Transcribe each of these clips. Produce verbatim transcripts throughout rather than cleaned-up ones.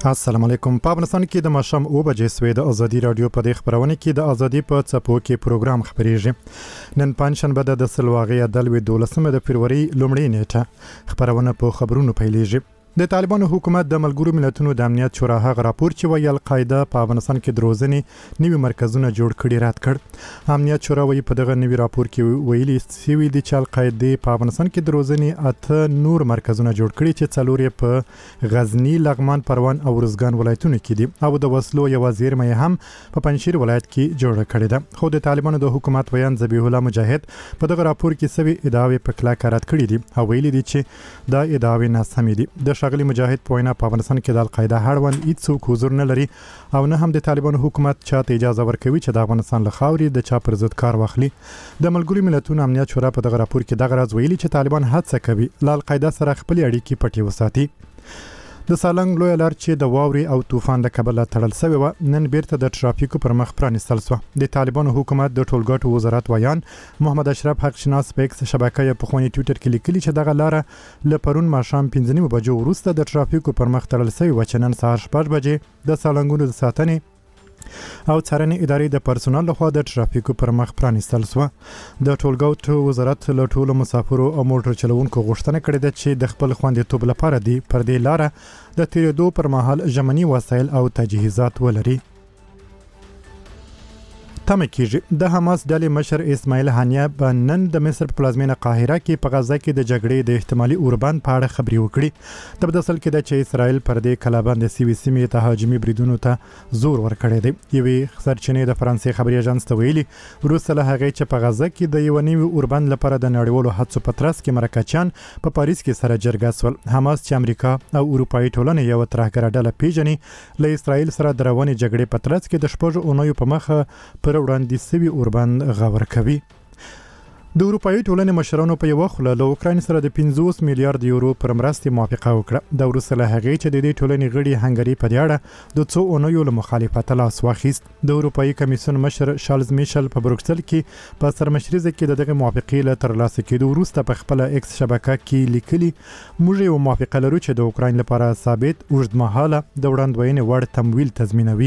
السلام علیکم. په افغانستان کې د ماښام اوه بجې سوې د ازادي رادیو په دې خبرونه کې د ازادي په څپو کې پروګرام خبريږي. نن پنځشنبه د سلواغې د دولسمه د فروری لومړۍ نیټه خبرونه په خبرونو پیلېږي. د طالبانو حکومت د ملګرو ملتونو د امنیت شورا هغه راپور چې ویل القاعده په افغانستان کې دروځنې نوي مرکزونه جوړ کړي رات کړ. امنیت شورا وایي په دغه نوي راپور کې ویلي سوي دي چې القاعده په افغانستان کې دروځنې اته نور مرکزونه جوړ کړي چې څلور یې په غزنی، لغمان، پروان او ارزګان ولایتونو کې دي او د وسلو یو زیرمه هم په پنځشیر ولایت کې جوړ کړي ده. خو د طالبانو د حکومت ویان ذبیح الله مجاهد په دغه راپور کې سوي ادعاوې په کلک رد کړي دي او ویلي دي چې دا ادعاوې ناسمې دي. د ښاغلي مجاهد په وینا په افغانستان کې د القاعده هړوند هیڅ حضور نه لري او نه هم د طالبانو حکومت چاته اجازه ورکوي چې د افغانستان له خاورې د چا پر ضد کار واخلي. د ملګرو ملتونو امنیت شورا په دغه راپور کې دغه راز ویلي چې طالبان هڅه کوي له القاعده سره خپل اړیکې پټې وساتي. د سالنګ لوی لار چې د واوري او طوفان له کبله تړل شوی و نن بیرته د ترافیکو پر مخ پرانستل شو. د طالبانو حکومت د ټولګټو وزارت ویان محمد اشرف حق شناس په ایکس شبکې په خونی ټوئیټر کې لیکلي چې دغه لار له پرون ماښام پنځه نیمو بجو وروسته د ترافیکو پر مخ تړل شوی و چې نن سهار شپږ بجې د سالنګونو د ساتنې او څارنې ادارې د پرسونل لخوا د ترافیکو پر مخ پرانستل شو. د ټولګټو وزارت له ټولو مسافرو او موټر چلوونکو غوښتنه کړې ده چې د خپل خوندیتوب لپاره دی پر دې لار د تیرېدو پر مهال ژمني وسایل او تجهیزات ولري. تمه کیږي د حماس ډلې مشر اسماعیل هانیه په نن د مصر په پلازمینه قاهره کې په غزه کې د جګړې د احتمالي اوربند په اړه خبري وکړي. د بدسل کې د چې اسرائیل پر دې کلابند سیوي سیمې ته هاجمي بریدونو ته زور ورکړی دی. یوې سرچینې د فرانسې خبري اژانس ته ویلي وروسته له هغه چې په غزه کې د یو نوي اوربند لپاره د نړیوالو هڅو په ترڅ کې مرکچیان په پاریس کې سره جرګه سول. حماس چې امریکا او اروپאי ټولنې یو ترهګره ډله پیژني له اسرائیل سره د روانې جګړې په ترڅ کې د شپږ اونیو په مخه پر وړاندې سوي اوربند غور کوي. د اروپאי ټولنې مشرانو په یو خله له اوکراین سره د پنځوس میلیارډ یورو پر مرستې موافقه وکړه. د وروسته له هغې چې د دې ټولنې غړي هنګري په دې اړه د څو اونیو له مخالفت لاس واخیست. د اروپאי کمیسیون مشر شارلز میشل په بروکسل کې په سرمشريزه کې دغه موافقه له ترلاسه کېدو وروسته په خپل ایکس شبکه کې لیکلي موږ یو موافقه لرو چې د اوکراین لپاره ثابت اوږدمهاله د وړاندوینې وړ تمویل تضمینوي.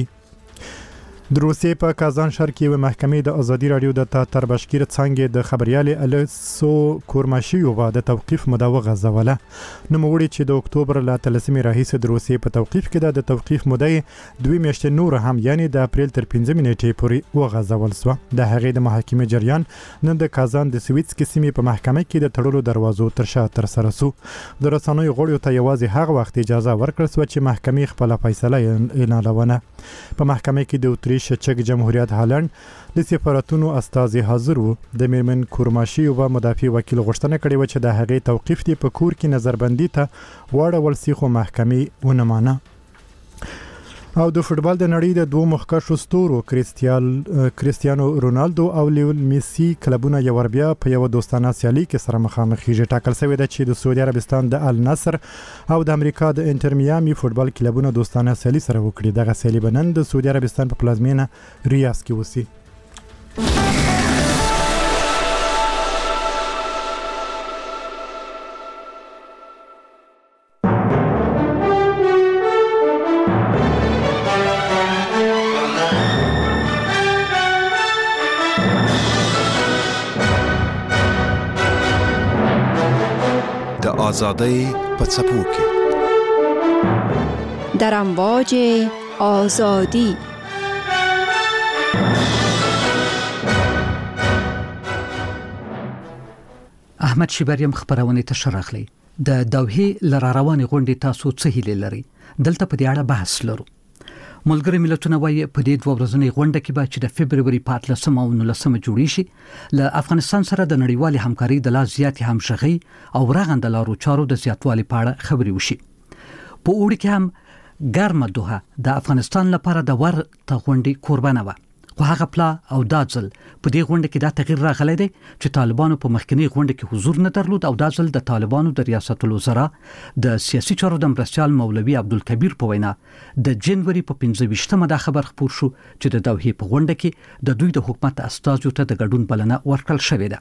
د روسیې په کازان ښار کې یوه محکمې د ازادي رادیو د تاتر بشکیر څانګې د خبريالې الیسو کورماشیووا د توقیف موده وغځوله. نوموړي چې د اکتوبر له اتلسمې راهیسې د روسیې په توقیف کې د توقیف موده دوه میاشتې نور هم یعنی د اپریل تر پنځمې نیټې پورې وغځول شو. د هغې د محاکمې جریان نن د کازان د سویتسکي سیمې په محکمه کې د تړلو دروازو تر شا تر سره شو. د رسنیو غړیو ته یوازې هغه وخت اجازه ورکړل شوه چې محکمې خپل فیصله اعلانونه. په محکمه کې د چک جمهوریت هالند د سفارتونو استازي حاضر وو. د میرمن کورماشي او مدافع وکیل غوښتنه کړې و چې د هغې توقیف دی په کور کې نظربندي ته واړول سي خو محکمې ونه مانه. او د فوتبال د نړۍ د دوه مخکښو ستورو کریستیال کریستیانو رونالدو او لیون میسی کلبونه یو ور بیا په یو دوستانه سیالي کې سره مخامخ کیږي. ټاکل شوی دی چې د سعودي عربستان د النصر او د امریکا د انټر میامي فوتبال کلبونه دوستانه سیالي سره وکړي. دغه سیالي به نن د سعودي عربستان په پلازمینه ریاض کې وسی. آزادی په څپو کې در امواج آزادی. احمد شیبریم خبرونه ته شرخلی د دوحې لر روانې غونډې تاسو څه هیله لري؟ دلته په دې اړه بحث لرو. ملګری ملتونه وایي په دې دوه ورځنۍ غونډه کې به چې د فبرवरी په اتلسمه او نولسمه جوړی شي له افغانستان سره د نړیوال همکاري د لا زیات همغږي او رغنده لارو چارو د زیاتوالي په اړه خبري وشي. په اوړي کې هم ګرمه دوحه د افغانستان لپاره د ورته غونډې قربانه و. خو هغه پلا او داځل په دې غونډه کې دا تغییر راغلی دی چې طالبانو په مخکنی غونډه کې حضور نه درلود او داځل د طالبانو د ریاست الوزرا د سیاسي چارو د مرستيال مولوي عبدالکبیر په وینا د جنوري په پنځه ویشتمه دا خبر خپور شو چې د دوحې په غونډه کې د دوی د حکومت استازو ته د ګډون بلنه ورکړل شوې ده.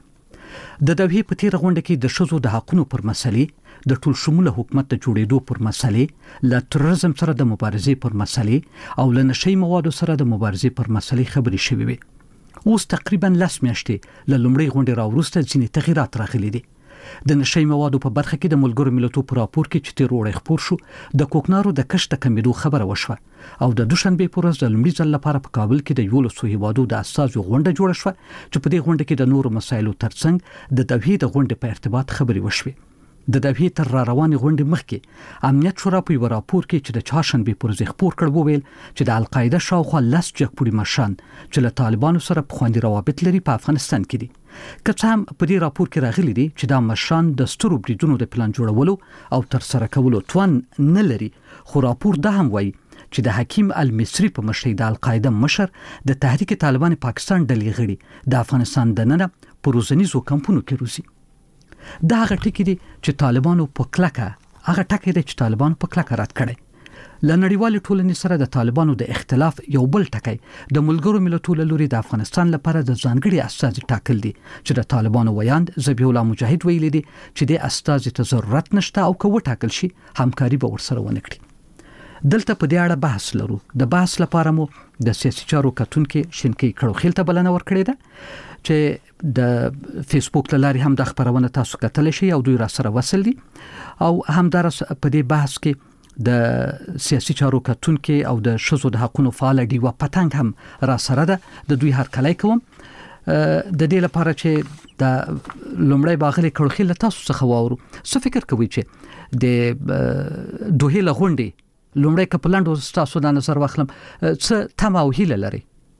د دوحې په تیر غونډه کې د شذو د حقونو پر مسلې د ټول شموله حکومت د جوړېدو پر مسلې ل تروریزم سره د مبارزې پر مسلې او ل نشي موادو سره د مبارزې پر مسلې خبرې شوې وي. اوس تقریبا لس میاشتې ل لومړی غونډې راوروسته ځینې تغیرات راغلي دي. د نشي موادو په برخه کې د ملګرو ملتونو په راپور کې چې تیر وړي خبر شو د کوکنارو د کشت کمیدو خبره وشوه او د دوشنبه په ورځ د لومړي ځل لپاره په کابل کې د یولسو هیوادو د اساسو غونډه جوړه شوه چې په دې غونډه کې د نورو مسایلو ترڅنګ د دوحې د غونډې په ارتباط خبرې وشوه. د دوحې تر را روانې غونډې مخکې امنیت شورا په یو راپور کې چې د چهارشنبه پر ورځ خبر کړ وویل چې د القاعده شاوخوا لس جګپوړي مشران چې له طالبانو سره په خوندي روابط لري په افغانستان کې دي. که څه هم په دې راپور کې راغلي دي چې دا مشران د سترو بریدونو د پلان جوړولو او تر سره کولو توان نه لري، خو راپور دا هم وایي چې د حکیم المصری په مشرۍ د القاعده مشر د تحریک طالبان پاکستان ډلې غړي د افغانستان دننه په روزنیزو کمپونو کې روزي. دا هغه ټکی دي چې طالبانو په کلکه هغه ټکی دي چې طالبانو په کلکه رد کړي. ل نړیوال ټولنې سره د طالبانو د اختلاف یو بل ټکی د ملګرو ملتونو لوري د افغانستان لپاره د ځانګړي استازي ټاکل دي چې د طالبانو ویاند ذبیح الله مجاهد ویلي دي چې د استازي ته ضرورت نشته او که وټاکل شي همکاري به ورسره ونه کړي. دلته په دې اړه بحث لرو. د بحث لپاره مو د سیاسي چارو کتونکو شینکی کړوخیل ته بلنه ورکړې ده چې د فیسبوک لاري هم د خبرونه تاسو کتل شي او دوی را سره وصل دي او همدار په دې بحث کې د سیاسي چارو کتونکو او د شذو د حقوقو فعال دی و پتنګ هم را سره ده. د دوی هر کله کوم د دې لپاره چې د لومړی باغلي کړوخیل تاسو څخه واورو څه فکر کوي چې د دوه لغونډي لومړی کپلانډو تاسو د نظر واخلم څه تمه او هیله لري؟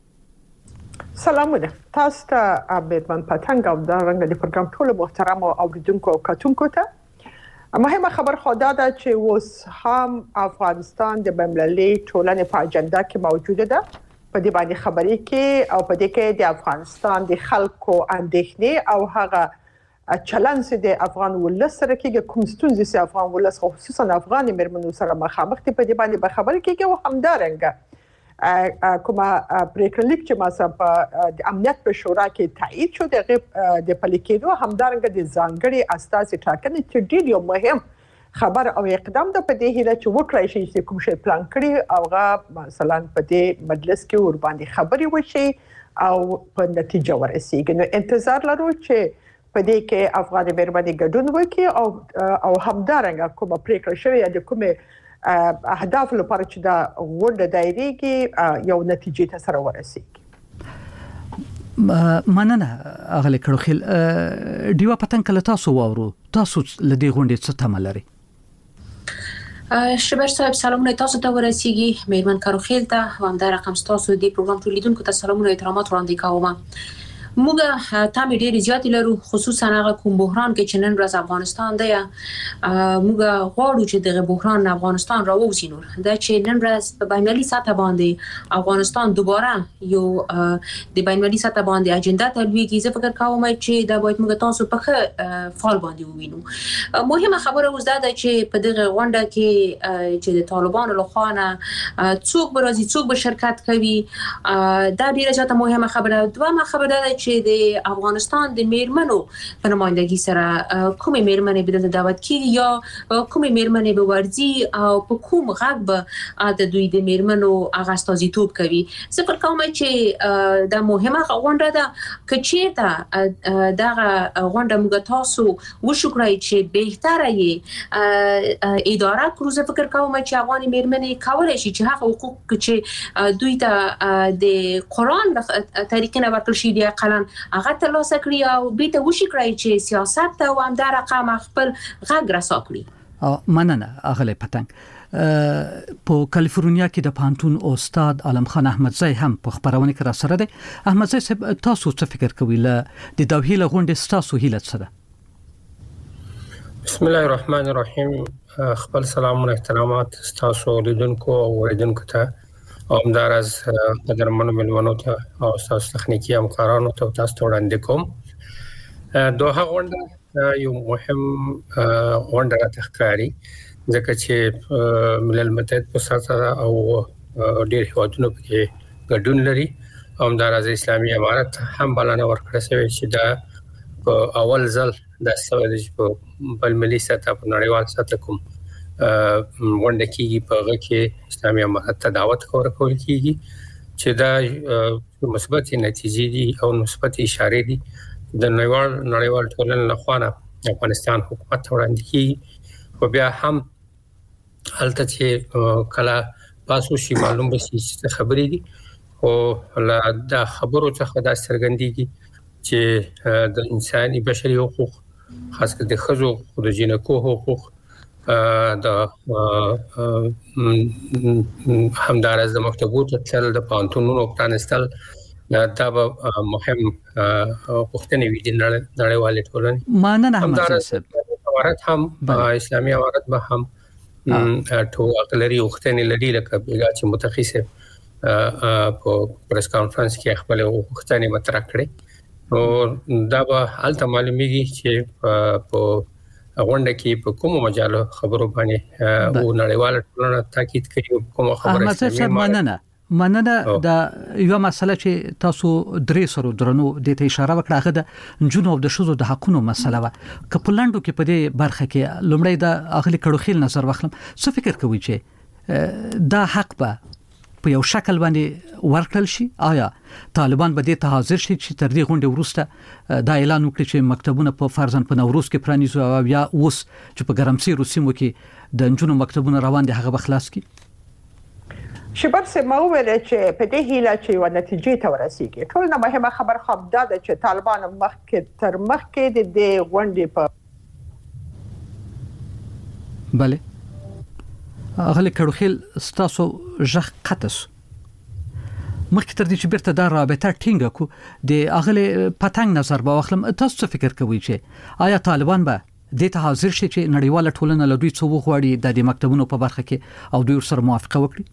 سلامونه تاسو ته بیرمن پتنګ او د رنګ د پروګرام ټول محترم اوریدونکو او کتونکو ته مهمه خبر خدا ده چې اوس هم افغانستان د بین‌المللي ټولنې په اجنډا کې موجوده ده. په دې باندې خبرې کې او په دې کې د افغانستان د خلکو اندېښنې او هغه چلن چې د افغان ولس سره کې کوم ستونزې چې افغان ولس خصوصا افغان مېرمنو سره مخامخ دي په دې باندې به خبرې کېږي او همدارنګه کومه پریکړه چې ما سره په د امنیت په شورا کې تایید شو د د پلیکېدو همدارنګه د ځانګړي استازي ټاکنې چې ډېر یو مهم خبر او اقدام د په دې هیله چې وکړای شي چې کوم شی پلان کړي او غا مثلا په دې مجلس کې ور باندې خبري وشي او په نتیجه ورسیږي. نو انتظار لرو چې په دې کې افغان مېرمنې ګډون وکړي او او همدارنګه کومه پریکړه شوی د کومه اهداف لپاره چې دا غونډه دایریږي یو نتیجې ته سره ورسیږي. مننه اغلی کړوخیل. دیوا پتنګ کله تاسو واورو تاسو لدی غونډې څه تمه لري؟ شبر صاحب سلامونه تاسو ته ورسیږي میرمن کړوخیل ته هم دا رقم تاسو دی پروګرام ټول لیدونکو ته سلامونه احترامات وړاندې کوم. موږ تام ډېر زیات لرو خصوصا هغه کوم بحران کې چې نن ورځ افغانستان دی. موږ غواړو چې دغه بحران افغانستان راوځي نور دا چې نن ورځ په بین‌المللي سطح باندې افغانستان دوباره یو د بین‌المللي سطح باندې اجنډا ته لویږي. زه فکر کوم چې دا باید موږ تاسو په ښه فعال باندې ووینو. مهمه خبره اوس دا ده چې په دغه غونډه کې چې د طالبانو لخوا نه څوک به راځي څوک به شرکت کوي دا ډیره زیاته مهمه خبره. دویمه خبره ده چې د افغانستان د میرمنو په نمائندګۍ سره کومې میرمنې به د دعوت کیږي یا کومې میرمنې به ورځي او په کوم غږ به د دوی د میرمنو هغه استازیتوب کوي. زه فکر کوم چې دا مهمه غونډه ده که چیرته دغه غونډه موږ تاسو وشو کړئ چې بهتره یې اداره کړو. زه فکر کوم چې افغان میرمنې کولای شي چې هغه حقوق چې دوی ته د قرآن طریقې نه ورکړل شي د اقل هغه ترلاسه کړي او بیت وشي کړی چې سیاست ته او هم دا رقم خپل غږ رسا کړي. مننه اغلی پتنګ. په کالیفورنیا کې د پانتون استاد عالم خان احمدزی هم په خبرونه کې را سره دی. احمدزی صاحب تاسو څه فکر کوئ ل د دوحې لغونډې تاسو هیله څه ده؟ بسم الله الرحمن الرحیم. خپل سلامونه احترامات تاسو لیدونکو او اوریدونکو ته او همدار از قدرمنو ملمنو ته او تاسو تخنیکی همکارانو ته تاسو ته وړاندې کوم. دوحه غونډه یو مهم غونډه راته ښکاري ځکه چې ملل متحد په سره او ډېر هیوادونو کې ګډون لري او همدار از اسلامي امارت هم بلنه ورکړه شوې چې دا په اول ځل د سوال په بل ملي سطح په نړیوال سطح کوم ونده کېږي په هغه کې اسلامي امارت ته دعوت ورکول کېږي چې دا مثبت نتیجې دي او مثبت اشاره دي د نړیوال نړیوال ټولنې لخوا افغانستان حکومت وړاندې کېږي خو بیا هم هلته چې کله تاسو شي معلوم به شي چې خبرې دي او لا د خبرو څخه دا څرګندېږي چې د انساني بشري حقوق خاص کر د ښځو او د جنکو حقوق د همدارس د مکتبونو تل د پانتونونو پرانستل دا به مهم پوښتنې وي د نړیوال ټولنې مننه همدارس امارات هم اسلامي امارات به هم ټول اقلری وختنې لري لکه بیګا چې متخصص په پریس کانفرنس کې خپل وختنې مطرح کړي او دا به حالت معلومیږي چې په غونډه کې په کومو مجالو خبرو باندې او نړیوال ټولنه تاکید کوي کومه خبره اسلامي مننه مننه دا یو مسله چې تاسو درې سره درنو د ته اشاره وکړه هغه د جنونو او د شذو د حقونو مسله و کپلانډو کې په دې برخه کې لومړی د اغلی کړوخیل نظر واخلم څه فکر کوي چې دا حق به په یو شکل باندې ورکړل شي آیا طالبان به دې ته حاضر شي چې تر دې غونډې وروسته دا اعلان وکړي چې مکتبونه په فرضاً په نوروز کې پرانیزو او یا اوس چې په ګرمسیر سیمو کې د جنونو مکتبونه روان دي هغه بخلاص کی شباب سمو ویل چې په دې هیله چې و نتیجې ته ورسیږي ټول نه مهمه خبر خو دا ده چې طالبان مخکې تر مخکې د دې غونډې په bale اغلی کړوخیل ستاسو ژغ قطس مخکې تر دې چې بیرته دا رابطه ټینګه کو د اغلی پتنګ نظر به واخلم تاسو څه فکر کوئ چې آیا طالبان به د ته حاضر شي چې نړیواله ټولنه له دوی څو غواړي د مکتبونو په برخه کې او دوی سره موافقه وکړي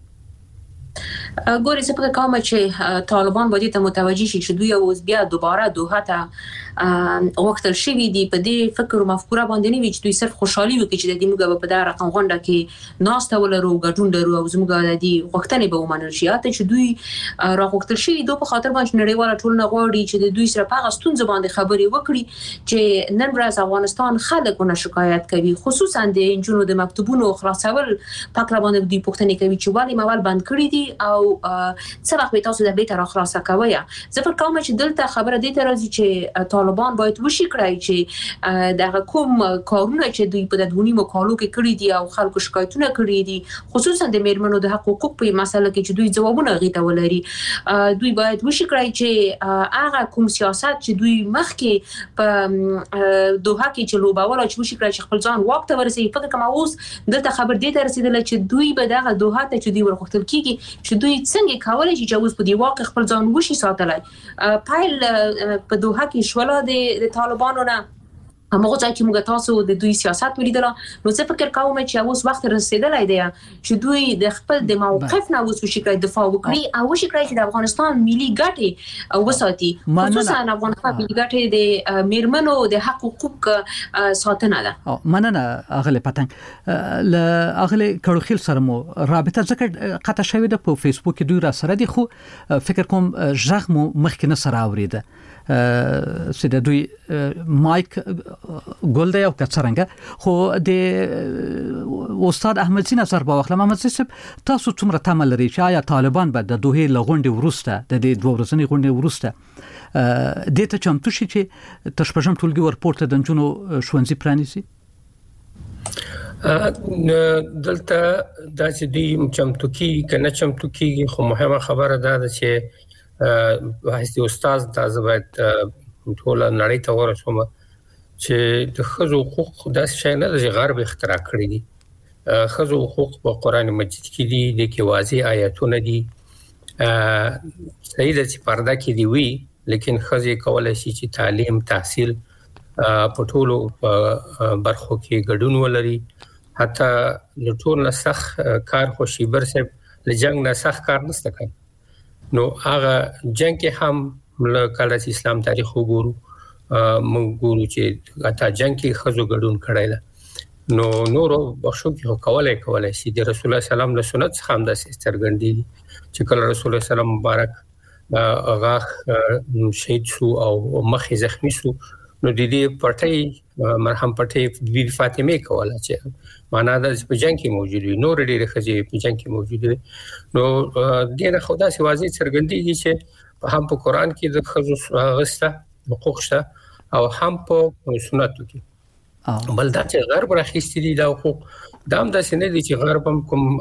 ګورې څه په کومه چې طالبان باید ته متوجي شي چې دوی اوس بیا دوباره دوحه ته وختل شوی دی په دې فکر او مفکوره باندې نه وي چې دوی صرف خوشحالي وکړي چې د دې موږ په دا رقم غونډه کې ناسته ولرو ګډون درو او زموږ د دې وختنې به ومنل شي ته چې دوی راغوښتل شي دوی په خاطر باندې نړیواله ټولنه غواړي چې د دوی سره په غستون زبان خبرې وکړي چې نن ورځ افغانستان خلکونه شکایت کوي خصوصا د انجونو د مکتبونو خلاصول پاک را باندې دوی پوښتنه کوي چې ولی موال بند کړی دي او څه وخت به تاسو د بیت را خلاصه کوي زه پر کوم چې دلته خبره دي تر ازي چې طالبان باید وشي کړی چې دغه کوم کارونه چې دوی په دغونی مقالو کې کړی دي او خلکو شکایتونه کړی دي خصوصا د میرمنو د حقوقو په مسله کې چې دوی ځوابونه غیته ولري دوی باید وشي کړی چې هغه کوم سیاست چې دوی مخکې په دوحه کې چې لوباوله چې وشي کړی چې خپل ځان واک ته ورسېږي فکر کوم اوس دلته خبر دي تر رسیدل چې دوی به دغه دوحه ته چې دوی ورغښتل کیږي چې دوی څنګه کولای شي چې اوس په دی واقع خپل ځان وشي ساتلای پایل په دوحه کې شولا د طالبانو نه همغه ځای چې موږ تاسو د دوی سیاست ولیدل نو څه فکر کوم چې اوس وخت رسیدلای دی چې دوی د خپل د موقف نه اوس وشي کړی دفاع وکړي او وشي کړی چې د افغانستان ملي ګټې او وساتي خصوصا افغانستان ملي ګټې د میرمنو د حقوق ساتنه ده مننه اغله پتنګ ل اغله کړوخیل سره مو رابطه ځکه قطع شوې ده په فیسبوک کې دوی را سره دي خو فکر کوم ژغ مو مخکې نه سره اوریده چې د دوی مایک ګل دی او کڅرنګ خو د استاد احمد سین نظر په واخلم احمد سین تاسو څومره تمل لري چې آیا طالبان به د دوه لغونډي ورسته د دې دوه ورځنی غونډي ورسته د ته چمتو شي چې تشپژم ټولګي ورپورته د جنونو شونځي پرانیسي دلته دا چې دی چمتو کی کنه چمتو کی خو مهمه خبره ده چې واحد استاد تاسو باید ټول نړۍ ته ورسوم چې د خزو حقوق د شای نه د غرب اختراع کړی دي خزو حقوق په قران مجید کې دي د کې واضح آیاتونه دي صحیح ده چې پرده کې دی وی لیکن خزي کولای شي چې تعلیم تحصیل په ټولو برخو کې ګډون ولري حتی د ټول نسخ کار خو شي برسه لجنګ نسخ کار نسته کوي نو هغه جنگ کې هم کله چې اسلام تاریخ وګورو موږ ګورو چې اته جنگ کې خزو ګډون کړای ده نو نورو بخښو کې کولای کولای شي د رسول الله سلام له سنت څخه هم د سترګندې چې کله رسول الله سلام مبارک هغه شهید شو او مخې زخمی شو نو د دې پټي مرهم پټي بي فاطمه کوله چې معنا د په جنگ کې موجود وي نو ډېر خځې په جنگ کې موجود وي نو د نه خدا سي واضح څرګندېږي چې هم په قران کې د خصوص غسته حقوق شته او هم په سنتو کې بل دا چې غرب راخېستي دي دا حقوق دا هم د سینې دي چې غرب هم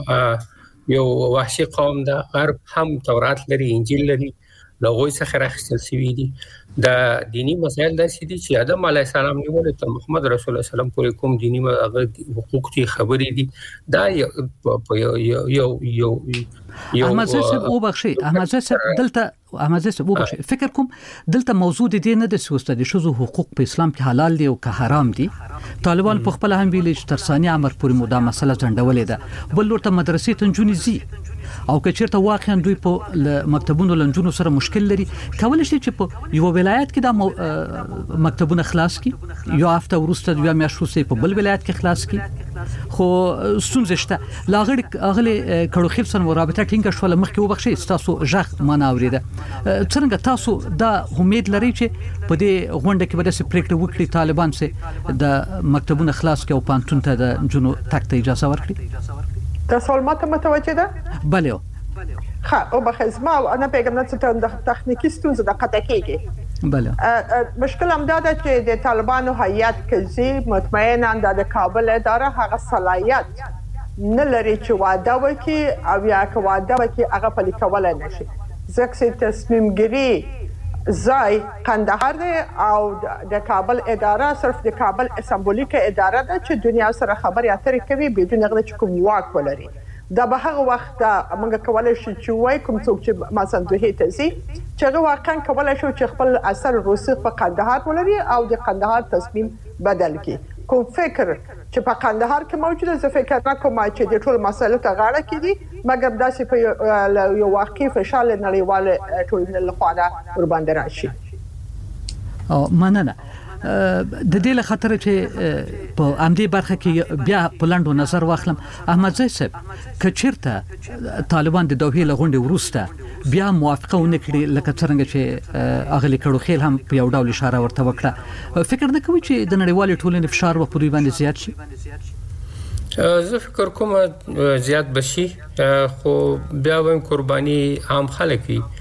کوم یو وحشي قوم دا غرب هم تورات لري انجیل لري لغوی څخه راخېستل شوی دي دا دینی مسائل د سې دي چې آدم علی السلام نیول ته محمد رسول الله سلام پورې کوم دینی حقوق دي خبرې دي دا یو یو یو یو احمد صاحب او بخشي احمد صاحب دلته احمد صاحب او بخشي فکر کوم دلته موضوع دي نه د سوسته دي شذو حقوق په اسلام کې حلال دي او که حرام دي طالبان په خپل هم ویل چې تر ثاني امر پورې مودا مسله ځنډولې ده بل ورته مدرسې ته جونی زی او که چیرته واقعا دوی په مکتبونو لنجونو سره مشکل لري کول شي چې په یو ولایت کې د مکتبونو خلاص کی یو هفته ورسته یو میاشت وروسته په بل ولایت کې خلاص کی خو ستونزه شته لاغړ اغلی کړو خیب سره رابطه ټینګه شو لمخ کې وبخشي تاسو ژغ معنا اوریده څنګه تاسو دا امید لري چې په دې غونډه کې به د سپریکټ وکړي طالبان سه د مکتبونو خلاص کې او پانتون ته د جنو تک ته اجازه ورکړي تاسو ماته متوجه ده بله ها او بخزما انا پیغام نه ته د تخنیکی ستونزه د قطع کېږي بله مشکل هم دا ده چې د طالبانو هیئت کې مطمئنا د کابل اداره هغه صلاحیت نه لري چې واده وکړي او یا که واده وکړي هغه پلي کولای نشي ځکه تصمیم ګیری ځای قندهار دی او د کابل اداره صرف د کابل سمبولیک اداره ده چې دنیا سره خبرې اترې کوي بدون هغه چې کوم واک ولري دا به هغه وخت موږ کولای شو چې وای کوم څوک چې مثلا دوی ته سي چې هغه واقعا کولای شو چې خپل اثر رسوخ په قندهار ولري او د قندهار تصمیم بدل کړي کوم فکر چې په قندهار کې موجوده زه فکر کوم چې د ټول مسایلو ته غاړه کړي مګر داسې په یو واقعي فشار نړیوال ټولنې لخوا ور باندې راشي او مننه د دې له خاطر چې په امدی برخه کې بیا په لاندو نظر واخلم احمد زئی صاحب کچیرته طالبان د دوه له غونډې وروسته بیا موافقه ونکړي لکه څنګه چې اغلی کړو خیل هم په یو ډول اشاره ورته وکړه فکر نه کوي چې د نړیوال ټولنې فشار په پوری باندې زیات شي زه فکر کوم زیات بشي خو بیا هم قرباني عام خلک وي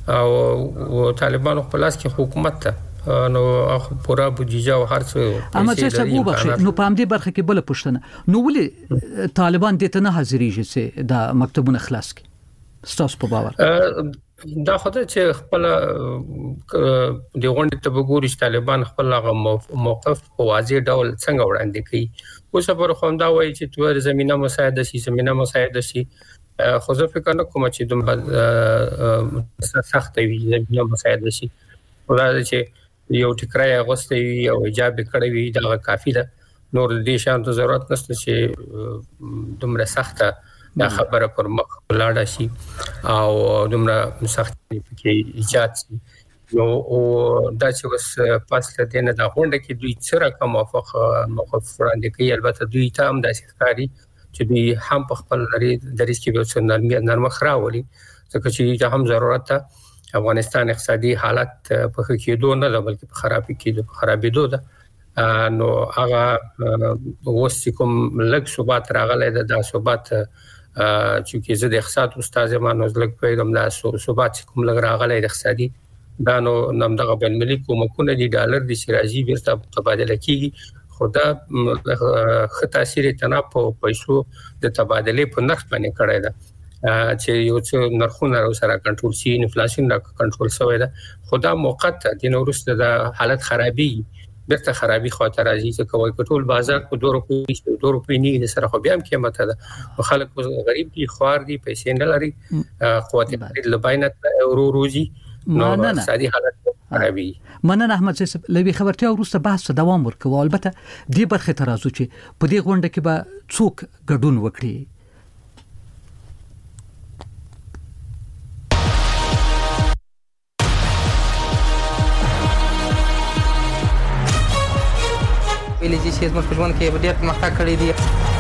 او طالبان خپل لاس کې حکومت ته نو پورا بودیجه او هر څه اما چې څه وبخښي نو په همدې برخه کې بل پښتنه نو ولې طالبان دې ته نه حاضرېږي چې د مکتبونو خلاص کړي ستاسو په باور دا خدای چې خپل د غونډې ته وګوري چې طالبان خپل هغه موقف په واضح ډول څنګه وړاندې کوي اوس پر خو دا وایي چې تور زمينه مساعده شي زمينه مساعده شي خو زه فکر نه کوم چې دومره سخت وي زمينه مساعده شي ولې چې یو ټکرای غوسته وي او ایجاب کړی وي دا کافی ده نور دې شان ته ضرورت نشته چې دومره سخته دا خبره پر مخ لاړه شي او دومره سخت کې ایجاد شي نو او دا چې وس پاسله دینه دا غونډه کې دوی سره کوم موافق موقف وړاندې کوي البته دوی ته هم د ښکاری چې دوی هم په خپل لري د ریسک په څنډه نرمه خراولي ځکه چې هم ضرورت ته افغانستان اقتصادي حالت په کېدو نه ده بلکې په خرابې کېدو په خرابېدو ده نو هغه اوس کوم لږ ثبات راغلی ده د ثبات چې زه د اقتصاد استاد ما نو لږ پیغام لا ثبات کوم لږ راغلی د اقتصادي دا نو نم دغه بین ملي کومکونه دي ډالر د سراجي بیرته تبادله کیږي خدا خ تاثیر تنا په پیسو د تبادله په نرخ باندې کړی ده چې یو څه نرخونه سره کنټرول شي انفلیشن را کنټرول شوی ده خدا موقت د نورسته د حالت خرابي بیرته خرابي خاطر راځي چې کوي کټول بازار په دوه روپۍ دوه روپۍ نه سره خو بیا هم قیمت ده خلک غریب دي خوار دي پیسې نه لري قوت لباینت اورو روزي نو اقتصادي حالت خرابي مننه احمد صاحب لوي خبرتیا وروسته بحث دوام ورکوي البته دې برخه ته راځو چې په دې غونډه کې به څوک ګډون وکړي ویلې چې زموږ په ژوند کې ډېر پرمختګ کړی دی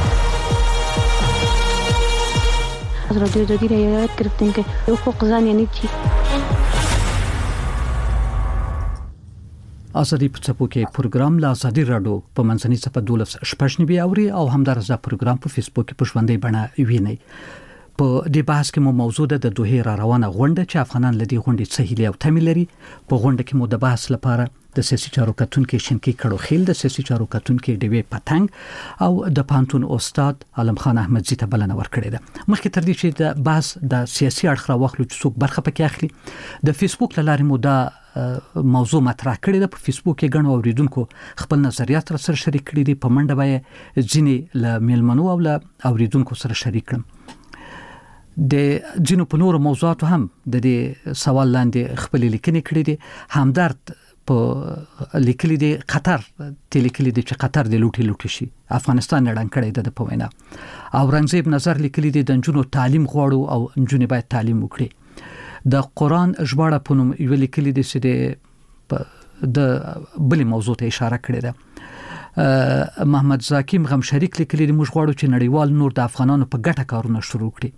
حضرت جدی رعایت کرتے ہیں کہ حقوق زن یعنی چی ازادي په څپو کې پروګرام لا ازادي رادیو په منځني صفه دولس شپږ نیبي اوري او همدارزه پروګرام په فیسبوک کې په ژوندۍ بڼه ویني. په دې بحث کې مو موضوع ده د دوه را روانه غونډه چې افغانان لدی غونډې سهیلي او تمل لري. په غونډه کې مو د بحث لپاره د سیاسي چارو کتونکو شینکی کړو خیل د سیاسي چارو کتونکو ډیوی پتنګ او د پانتون استاد علم خان احمدزی ته بلنه ورکړې ده. مخکې تر دې چې د بحث د سیاسي اړخ راوخلو چې څوک برخه پکې اخلي د فیسبوک لارې مو دا موضوع مطرح کړی ده. په فیسبوک کې غنو اوریدونکو خپل نظریات سره شریک کړي دي. په منډه به ځینې ل میلمنو او ل اوریدونکو سره شریک کړم. د جنو په نورو موضوعاتو هم د دې سوال لاندې خپل لیکنې کړې دي. همدارد په لیکلي دي قطر ته لیکلي دي چې قطر د لوټي لوټي شي افغانستان نړن کړی د په وینا. او رنګزیب نظر لیکلي دي د جنو تعلیم غواړو او جنو باید تعلیم وکړي. د قران ژباړه په نوم یو لیکلي دي چې د بل موضوع ته اشاره کړې ده. محمد زاکیم غم شریک لیکلي دي موږ غواړو چې نړیوال نور د افغانانو په ګټه کارونه شروع کړي.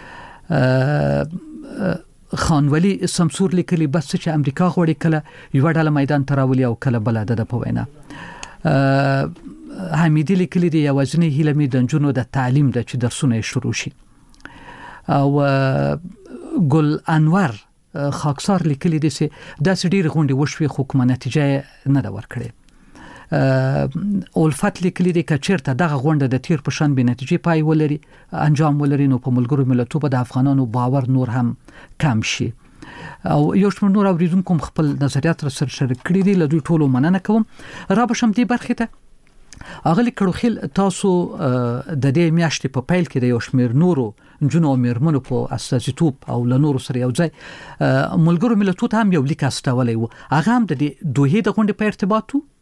خانولی سمسور لیکلی بس چې امریکا غوړي کله یو ډول میدان تراولي او کله بل د په وینا. حمیدی لیکلی دی یوازنی هیلمې د جنونو د تعلیم د چې درسونه شروع شي. او ګل انور خاکسار لیکلی دی چې د سړي غونډې وشوي خو کومه نتیجه نه دا ورکړي. اولفت لیکلی دی چې چیرته دغه غونډه د تیر په شان به نتیجه پای ولري انجام ولري نو په ملګرو ملتونو په د افغانانو باور نور هم کم شي. او یو شمېر نور اوریدونکو خپل نظریات سره شریک کړي دي. له دوی ټولو مننه کوم. را به شم دې برخه ته اغلی کړو خل تاسو د دې میاشتې په پیل کې د یو شمېر نورو جنو او میرمنو په اساسیتوب او له نورو سره یو ځای ملګرو ملتونو هم یو لیک استولې وو. هغه هم د دوه د غونډې په ارتباط وو.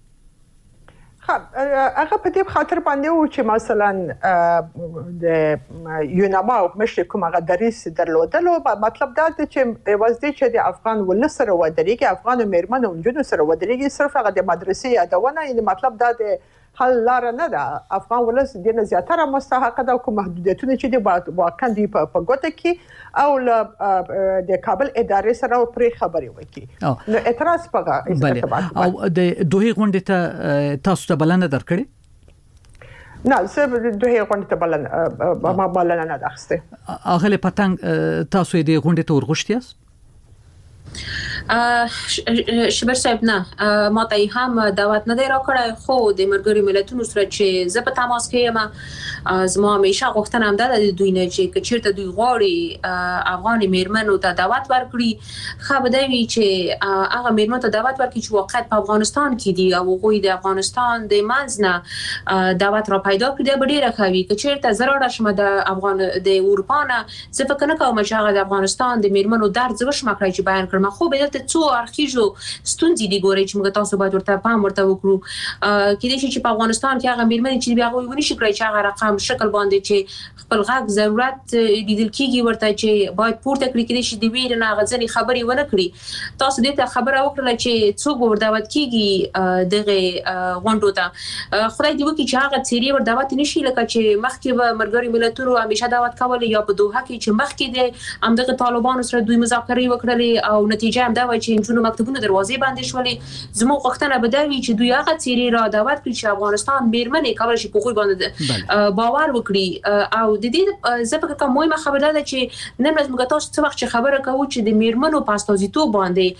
هغه په دې خاطر باندې و چې مثلا د یوناما او مشر کوم هغه دریس درلودلو مطلب دا دی چې وځي چې د افغان ول سره ودرېږي افغان میرمنو او جنو سره ودرېږي صرف هغه د مدرسې یادونه یعنی مطلب دا دی حل لار نه ده. افغان ولس د نه زیاتره مستحق ده کوم محدودیتونه چې د واقع دی په ګوته کې او د کابل ادارې سره پرې خبرې وکړي. نو اعتراض پغه او د دوه غونډې ته تاسو ته بلنه درکړي؟ نه زه دوه غونډې ته بلنه ما بلنه نه درخسته. اغله پتنګ تاسو د غونډې ته ورغښتي یاست؟ شبر صاحب نه ما ته هم دعوت نه دی راکړی خو د مرګري ملتونو سره چې زه په تماس کې یم زما همیشه غوښتنه هم ده د دوی نه چې چیرته دوی غواړي افغان میرمنو ته دعوت ورکړي خو به دی چې هغه میرمنو ته دعوت ورکړي چې واقعیت په افغانستان کې دي او غوي د افغانستان د منځ نه دعوت را پیدا کړي به ډیره خوي چې چیرته زراړه شمه د افغان د اروپا نه زه فکر نه کوم چې هغه د افغانستان د میرمنو درد زوش مکړی چې بیان کړم خو به دلته څو ارخیجو ستونزې دي ګوري چې موږ تاسو باید ورته پام ورته وکړو. کله چې په افغانستان کې هغه میرمنې چې بیا غوي ونی شي کړی چې هغه رقم شکل باندې چې خپل غږ ضرورت لیدل کیږي ورته چې باید پورته کړی کړي چې د ویر نه غځنی خبري ونه کړي. تاسو دې ته خبره وکړه چې څوک ور دعوت کیږي دغه غونډو ته خدای دې وکړي چې هغه چیرې ور دعوت نشي لکه چې مخکې به مرګري ملتونو همیشه دعوت کول یا په دوحه کې چې مخکې د همدغه طالبانو سره دوی مذاکرې وکړلې او نتیجه هم دا و چې جنونو مکتبونو دروازې باندې شولې. زموږ غوښتنه به دا وي چې دوی هغه چیرې را دعوت کړي چې افغانستان میرمنې کولای شي په خو باندې باور وکړي او د دې زه فکر کوم مهمه خبره ده چې نن ورځ موږ تاسو څه وخت خبره کوو چې د میرمنو په استازیتوب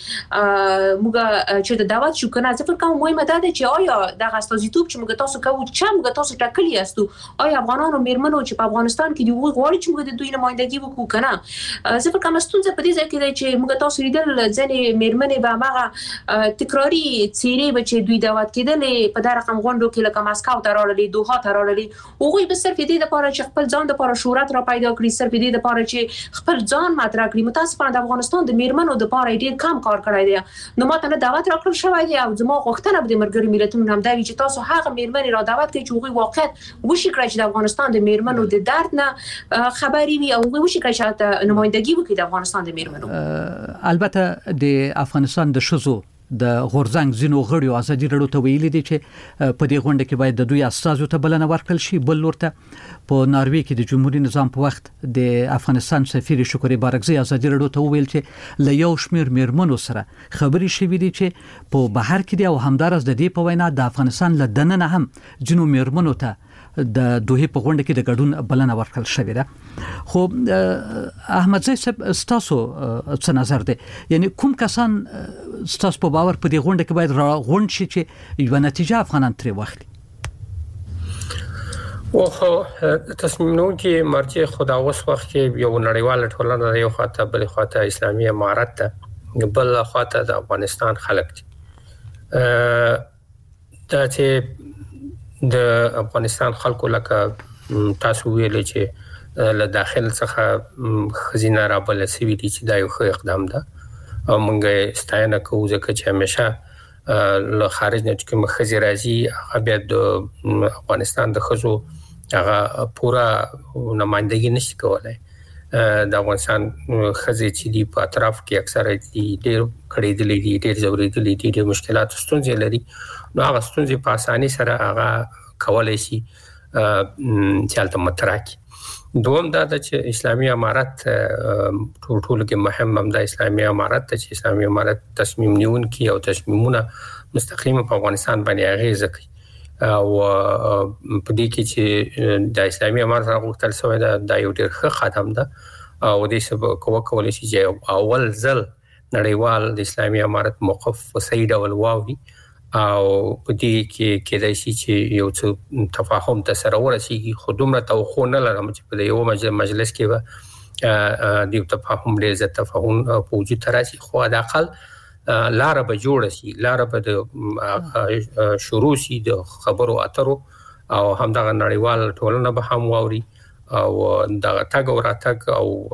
باندې موږ چې د دعوت شو کنه زه فکر کوم مهمه ده چې آیا د استازیتوب چې موږ تاسو کوو چې موږ تاسو ټاکلی یاستو آیا افغانانو میرمنو چې په افغانستان کې دی غواړي چې موږ د دوی نمائندګي وکړو کنه. زه فکر کوم ستونزه په دې ځای کې ده چې موږ تاسو لیدل ځنې میرمنې به هغه تکراری چیرې به چې دوی دعوت کېدلې په دا رقم غونډو کې لکه ماسکو ته راغلي دوحه ته راغلي هغوی به صرف دې لپاره چې خپل ځان لپاره شهرت را پیدا کړي صرف دې لپاره چې خپل ځان مطرح کړي. متاسفانه د افغانستان د میرمنو د لپاره ډېر کم کار کړی دی. نو ماته نه دعوت راکړل شوی دی او زما غوښتنه به د مرګري ملتونو هم دا وي چې تاسو هغه میرمنې را دعوت کړئ چې هغوی واقعیت وشي کړی چې د افغانستان د میرمنو د درد نه خبري وي او هغوی وشي کړی چې نمائندګي وکړي د افغانستان د میرمنو. البته د افغانستان د شذو د غورزنګ زینو غړیو ازادي راډیو ته ویلي دي چې په دې غونډه کې باید د دوی استازو ته بلنه ورکړل شي. بل لورته په ناروې کې د جمهوریت نظام په وخت د افغانستان سفیر شکرې بارکزي ازادي راډیو ته ویل چې له یو شمیر میرمنو سره خبري شوې دي چې په بهر کې دي او همدارس د دې په وینا د افغانستان له دننه هم جنو میرمنو ته د دوه په غونډه کې د ګډون بلنه ورکړل شوې ده. خو احمد زئی صاحب ستاسو څه نظر دی؟ یعنی کوم کسان ستاسو په باور په دې غونډه کې باید را غونډ شي چې یو نتیجه افغانان ترې واخلي؟ او تصمیم نیونکي مرجع خدا اوس وخت کې یو نړیواله ټولنه یو خاطر بل خاطر اسلامي امارت ته بل خاطر د افغانستان خلک دي. دا چې د افغانستان خلکو لکه تاسو ویل چې له داخل څخه خزینه را بل سوي دي چې دا یو ښه اقدام ده او موږ ستاینه کوو ځکه چې همیشه له خارج نه چې کوم خزي راځي هغه بیا د افغانستان د خزو هغه پورا نمائندګي نشي کولای. د افغانستان خزي چې دی په اطراف کې اکثره دي ډېر کړي دي ډېر ضروري دي ډېر مشکلات ستونزې لري نو هغه ستونزې په اساني سره هغه کولای شي چې البته متراکي. دوم دا چې اسلامي امارت ټول ټول کې مهم هم د اسلامي امارت چې اسلامي امارت تصمیم نیونکي او تصمیمونه مستقیم په افغانستان باندې اغیزه کوي او په دې کې چې د اسلامي امارت غوښتل شوی دا د یو ډېر ښه خدمت ده او د سبب کوه کولای شي چې اول ځل نړیوال د اسلامي امارت موقف په صحیح ډول واوري او په دې کې کېدای شي چې یو څه تفاهم ته سره ورسیږي. خو دومره توخو نه لرم چې په یو مجلس کې به د یو تفاهم ډېر زیات تفاهم په وجود راشي خو د اقل لاره به جوړ شي لاره به د شروع شي د خبرو اترو او همدغه نړیوال ټولنه به هم واوري او دغه تګ او راتګ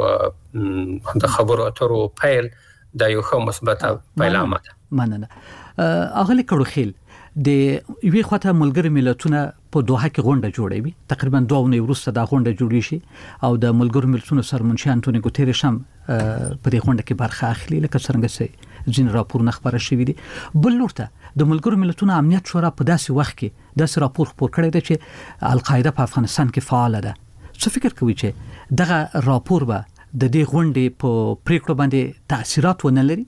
او د خبرو اترو پیل د یو ښه مثبت پیلامه ده. مننه. اغلی کړوخیل د یوې خواته ملګری ملتونه په دوحه کې غونډه جوړوي تقریبا دوه ونې وروسته دا غونډه جوړی شي او د ملګرو ملتونو سرمنشي انټونی ګوتریش هم په دې غونډه کې برخه اخلي لکه څنګه چې ځین راپور خبره شوې دي. بل لورته د ملګرو ملتونو امنیت شورا په داسې وخت کې داسې راپور خپور کړی دی چې القاعده په افغانستان کې فعال ده. څه فکر کوي چې دغه راپور به د دې غونډې په پریکړه باندې تاثیرات ونه لري؟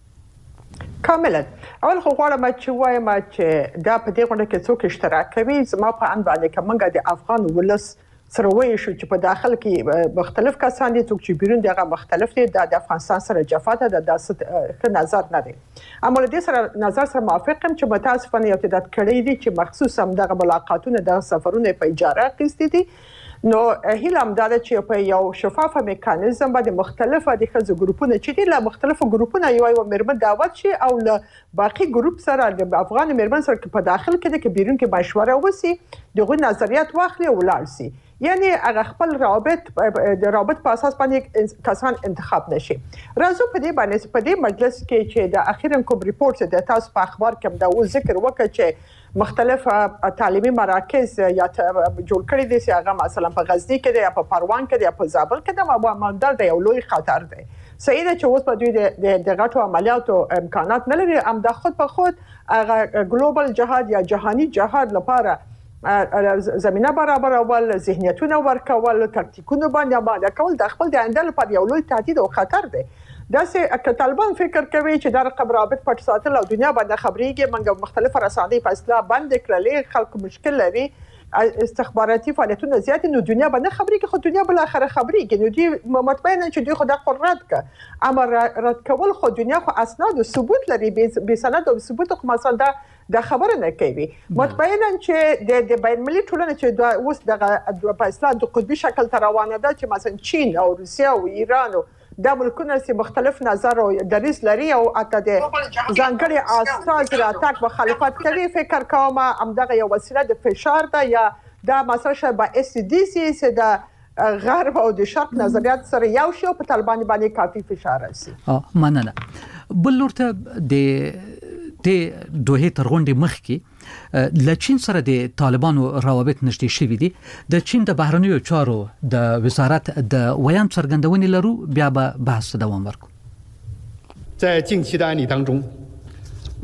کاملا. اول خو غواړم چې وایم چې دا په دې غونډه کې څوک اشتراک کوي زما په اند باندې کومه د افغان ولس سره وایي شو چې په داخل کې مختلف کسان دي څوک چې بیرون دغه مختلف دي د افغانستان سره جفاته د داسې نظر نه دي. اما له دې سره نظر سره موافق یم چې متاسفانه یو تعداد کړي دي چې مخصوص هم دغه ملاقاتونه د سفرونه په اجاره اخیستي دي. نو هیله هم دا ده چې په یو شفاف میکانیزم باندې مختلفه د خزو ګروپونه چې دي له مختلفو ګروپونو یو یو میرمن دعوت شي او له باقي ګروپ سره د افغان میرمن سره په داخل کې د بیرون کې مشوره وسی دغه نظریات واخلي او ولال سي یعنی هغه خپل رابط د رابط په اساس باندې کسان انتخاب نشي. راځو په دې باندې په دې مجلس کې چې د اخیرا کوم ریپورت د تاسو په اخبار کې دا و ذکر وکړي چې مختلف تعلیمي مراکز یا جوړ کړي دي چې هغه مثلا په غزنی کې دی یا په پروان کې دی یا په زابل کې دی ما مندل دی یو لوی خطر دی. صحیح ده چې اوس په دوی د د غټو عملیاتو امکانات نه لري ام د خود په خود هغه ګلوبل جهاد یا جهانی جهاد لپاره زمينه برابر اول ذهنیتونه ورکول تکتیکونه باندې باندې کول د خپل د اندل په یو لوی تهدید او خطر دی. دا چې که طالبان فکر کوي چې دا رقم رابط پټ ساتل او دنیا باندې خبريږي منګه مختلف رسانې په اصلاح بند کړلې خلک مشکل لري استخباراتي فعالیتونه زیات نو دنیا باندې خبريږي خو دنیا بل اخر خبريږي نو دي مطمئنه چې دوی خدای قرات ک اما رد کول خو دنیا خو اسناد او ثبوت لري به سند او ثبوت خو مثلا دا د خبره نه کوي مطمئنا چې د د بین المللي ټولنه چې د اوس د په اصلاح د قطبي شکل تر روانه ده چې مثلا چین او روسیا او ایران او د ملکونو چې مختلف نظر او دریځ لري او اته د ځانګړي اساس راتګ مخالفت کوي فکر کوم همدغه یو وسیله د فشار ده یا د مثلا شبه اس ډي سي چې د غرب او د شرق نظریات سره یو شی په طالبان باندې کافي فشار راسي. اه مننه. بل ورته د د دوه تر غونډې مخ کې ل چین سره د طالبانو روابط نشته شوې دي. د چین د بهرنیو چارو د وزارت د ویان څرګندونې لرو بیا به بحث دوام ورکړو. 在近期的案例当中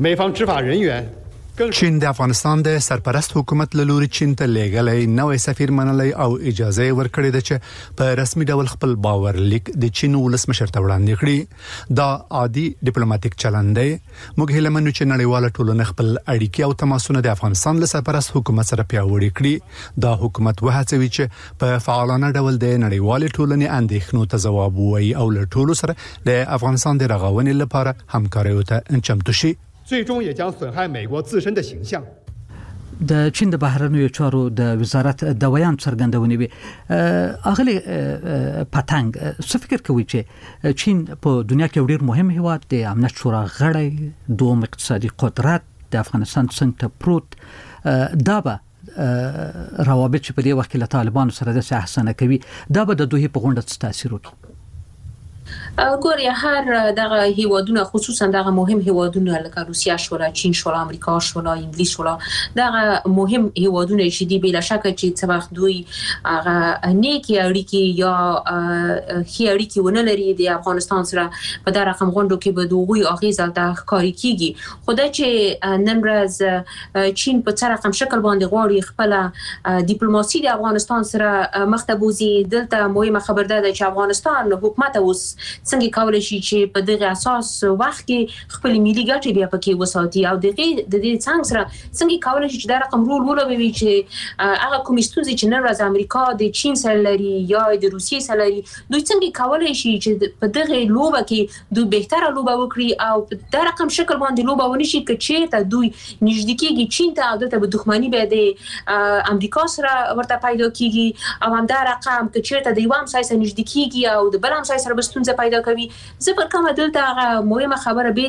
美方执法人员 چین د افغانستان د سرپرست حکومت له لوري چین ته لېږلې نوې سفیر منلې او اجازه ورکړې ده چې په رسمي ډول خپل باور لیک د چین ولسمشر ته وړاندې کړي. دا عادي ډیپلوماټیک چلند دی. موږ هیله منو چې نړیواله ټولنه خپل اړیکې او تماسونه د افغانستان له سرپرست حکومت سره پیاوړي کړي. دا حکومت وهڅوي چې په فعالانه ډول د نړیوالې ټولنې اندېښنو ته ځواب ووایي او له ټولو سره د افغانستان د رغونې لپاره همکاري ته چمتو شي. 最终也将损害美国自身的形象。 د چین د بهرنیو چارو د وزارت د ویان څرګندونې وي اغلی پتنګ څه فکر کوي چې چین په دنیا کې ډیر مهم هیواد دی، امنیت شورا غړی، دوم اقتصادي قدرت د افغانستان څنګه ته پروت، دا به روابط چې په دې وخت کې له طالبانو سره د احسانه کوي دا به د دوی په غونډه څه تاثیر وکړي؟ ګوري هر دغه هیوادونه خصوصا دغه مهم هیوادونه لکه روسیه شولا، چین شولا، امریکا شولا، انګلیس شولا، دغه مهم هیوادونه چې دی بلا شک چې څه وخت دوی هغه نیکی اړیکې یا خي اړیکې ونه لري د افغانستان سره په دغه رقم غونډو کې به دوی اغیزه د ښکاری کیږي. خدای چې نن ورځ چین په څه رقم شکل باندې غواړي خپل ډیپلوماسي د افغانستان سره مخته بوزي، دلته مهمه خبر ده چې افغانستان حکومت اوس څنګه کولای شي چې په دغه اساس وخت کې خپل ملي ګټې بیا پکې وساتي او دغه د دې څنګه سره څنګه کولای شي چې دا رقم رول ولوي چې هغه کوم ستونزې چې نن ورځ امریکا د چین سره لري یا د روسیې سره لري دوی څنګه کولای شي چې په دغه لوبه کې دوی بهتره لوبه وکړي او په دا رقم شکل باندې لوبه ونی شي چې ته دوی نږدې کېږي چین ته او دلته به دښمنی به د امریکا سره ورته پیدا کیږي او هم دا رقم چې ته د یو هم سای سره نږدې کېږي او د بل هم سای سره به ستونزه پیدا کوي. زه پر کومه دلته هغه مهمه خبره به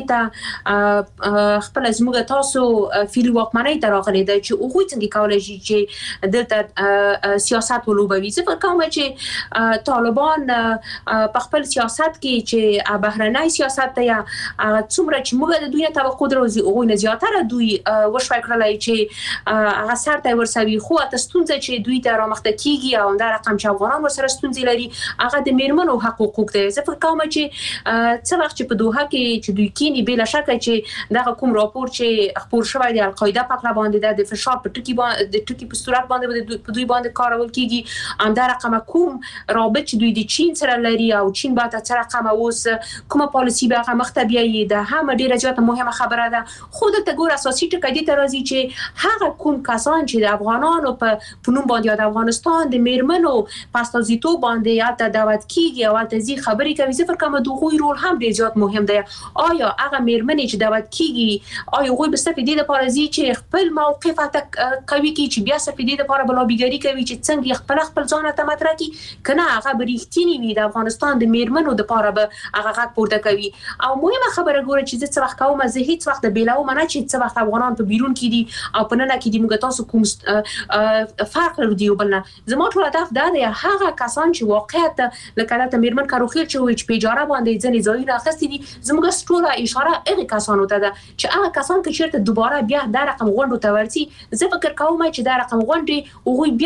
ته خپل زموږ تاسو فیل واکمنۍ ته راغلي دی چې هغوی څنګه کولای شي چې دلته سیاست ولوبوي. زه پر کومه چې طالبان په خپل سیاست کې چې بهرنۍ سیاست ته یا څومره چې موږ د دوی توقع درو هغوی نه زیاتره دوی وشوي کړلای چې هغه سر ته ورسوي، خو تاسو ستونزه چې دوی ته رامخته کیږي او دا رقم چې افغانان ورسره ستونزې لري هغه د میرمنو حقوق دی. زه پر کومه چې څه وخت چې په دوحه کې چې دوی کینی بلا شک چې دا کوم راپور چې خبر شوی دی القاعده پکړه باندې د فشار په ټکی باندې د ټکی په صورت باندې په دوی باندې کارول کیږي ام دا رقم کوم رابط چې دوی د چین سره لري او چین به تر رقم اوس کومه پالیسی به هغه مختبیه ده هم ډیره زیاته مهمه خبره ده. خود ته ګور اساسي ټکی دی تر ازي چې هغه کوم کسان چې د افغانانو په پونوم باندې د افغانستان د میرمنو پاستازیتو باندې یا ته دعوت کیږي او ته زی خبري کوي زفر کوم دوی رول هم ډیر زیات مهم دی. آیا هغه میرمنې چې دعوت کیږي آیا هغه به استفاده د پارازي چې خپل موقف ته کوي کی چې بیا استفاده د پاره بلابیګری کوي چې څنګه خپل خپل ځان ته مطرح کی کنه هغه بریښتینی وي د افغانستان د میرمنو د پاره به هغه غږ پورته کوي. او مهمه خبره ګوره چې څه وخت کومه زه هیڅ وخت بیلاو منه چې څه وخت افغانان په بیرون کې دي او په نن کې دي موږ تاسو کوم فرق لرو دی بلنه زموږ ټول هدف دا دی هغه کسان چې واقعیت لکه د میرمن کاروخیل چې وي په اجاره باندې ځنې ځایونه اخستې دي زموږ ټول اشاره هغه کسانو ته ده چې هغه کسان چې چیرته دوباره بیا دا رقم غونډو ته ورسي زه فکر کوم چې دا رقم غونډې هغوی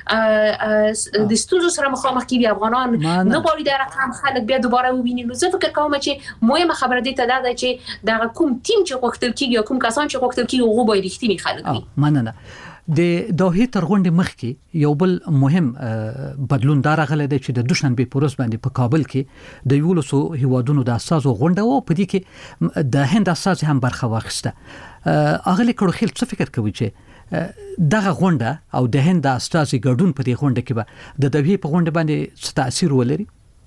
بیا د ستونزو سره مخامخ کیږي افغانان نه غواړي دا رقم خلک بیا دوباره وویني. نو زه فکر کوم چې مهمه خبره دی ته دا ده چې دا کوم ټیم چې غوښتل کیږي کوم کسان چې غوښتل کیږي هغه به رښتینی خلک وي. مننه. د دوحه تر غونډې مخکې یو بل مهم بدلون دا راغلی دی چې د دوشنبه په ورځ باندې په کابل کې د یولسو هیوادونو د اساسو غونډه و په دې کې د هند اساس هم برخه واخیسته. اغلی کړو خل څه فکر کوي چې دغه غونډه او د هند اساسي ګډون په دې غونډه کې به د دوحه په غونډه باندې څه تاثیر ولري؟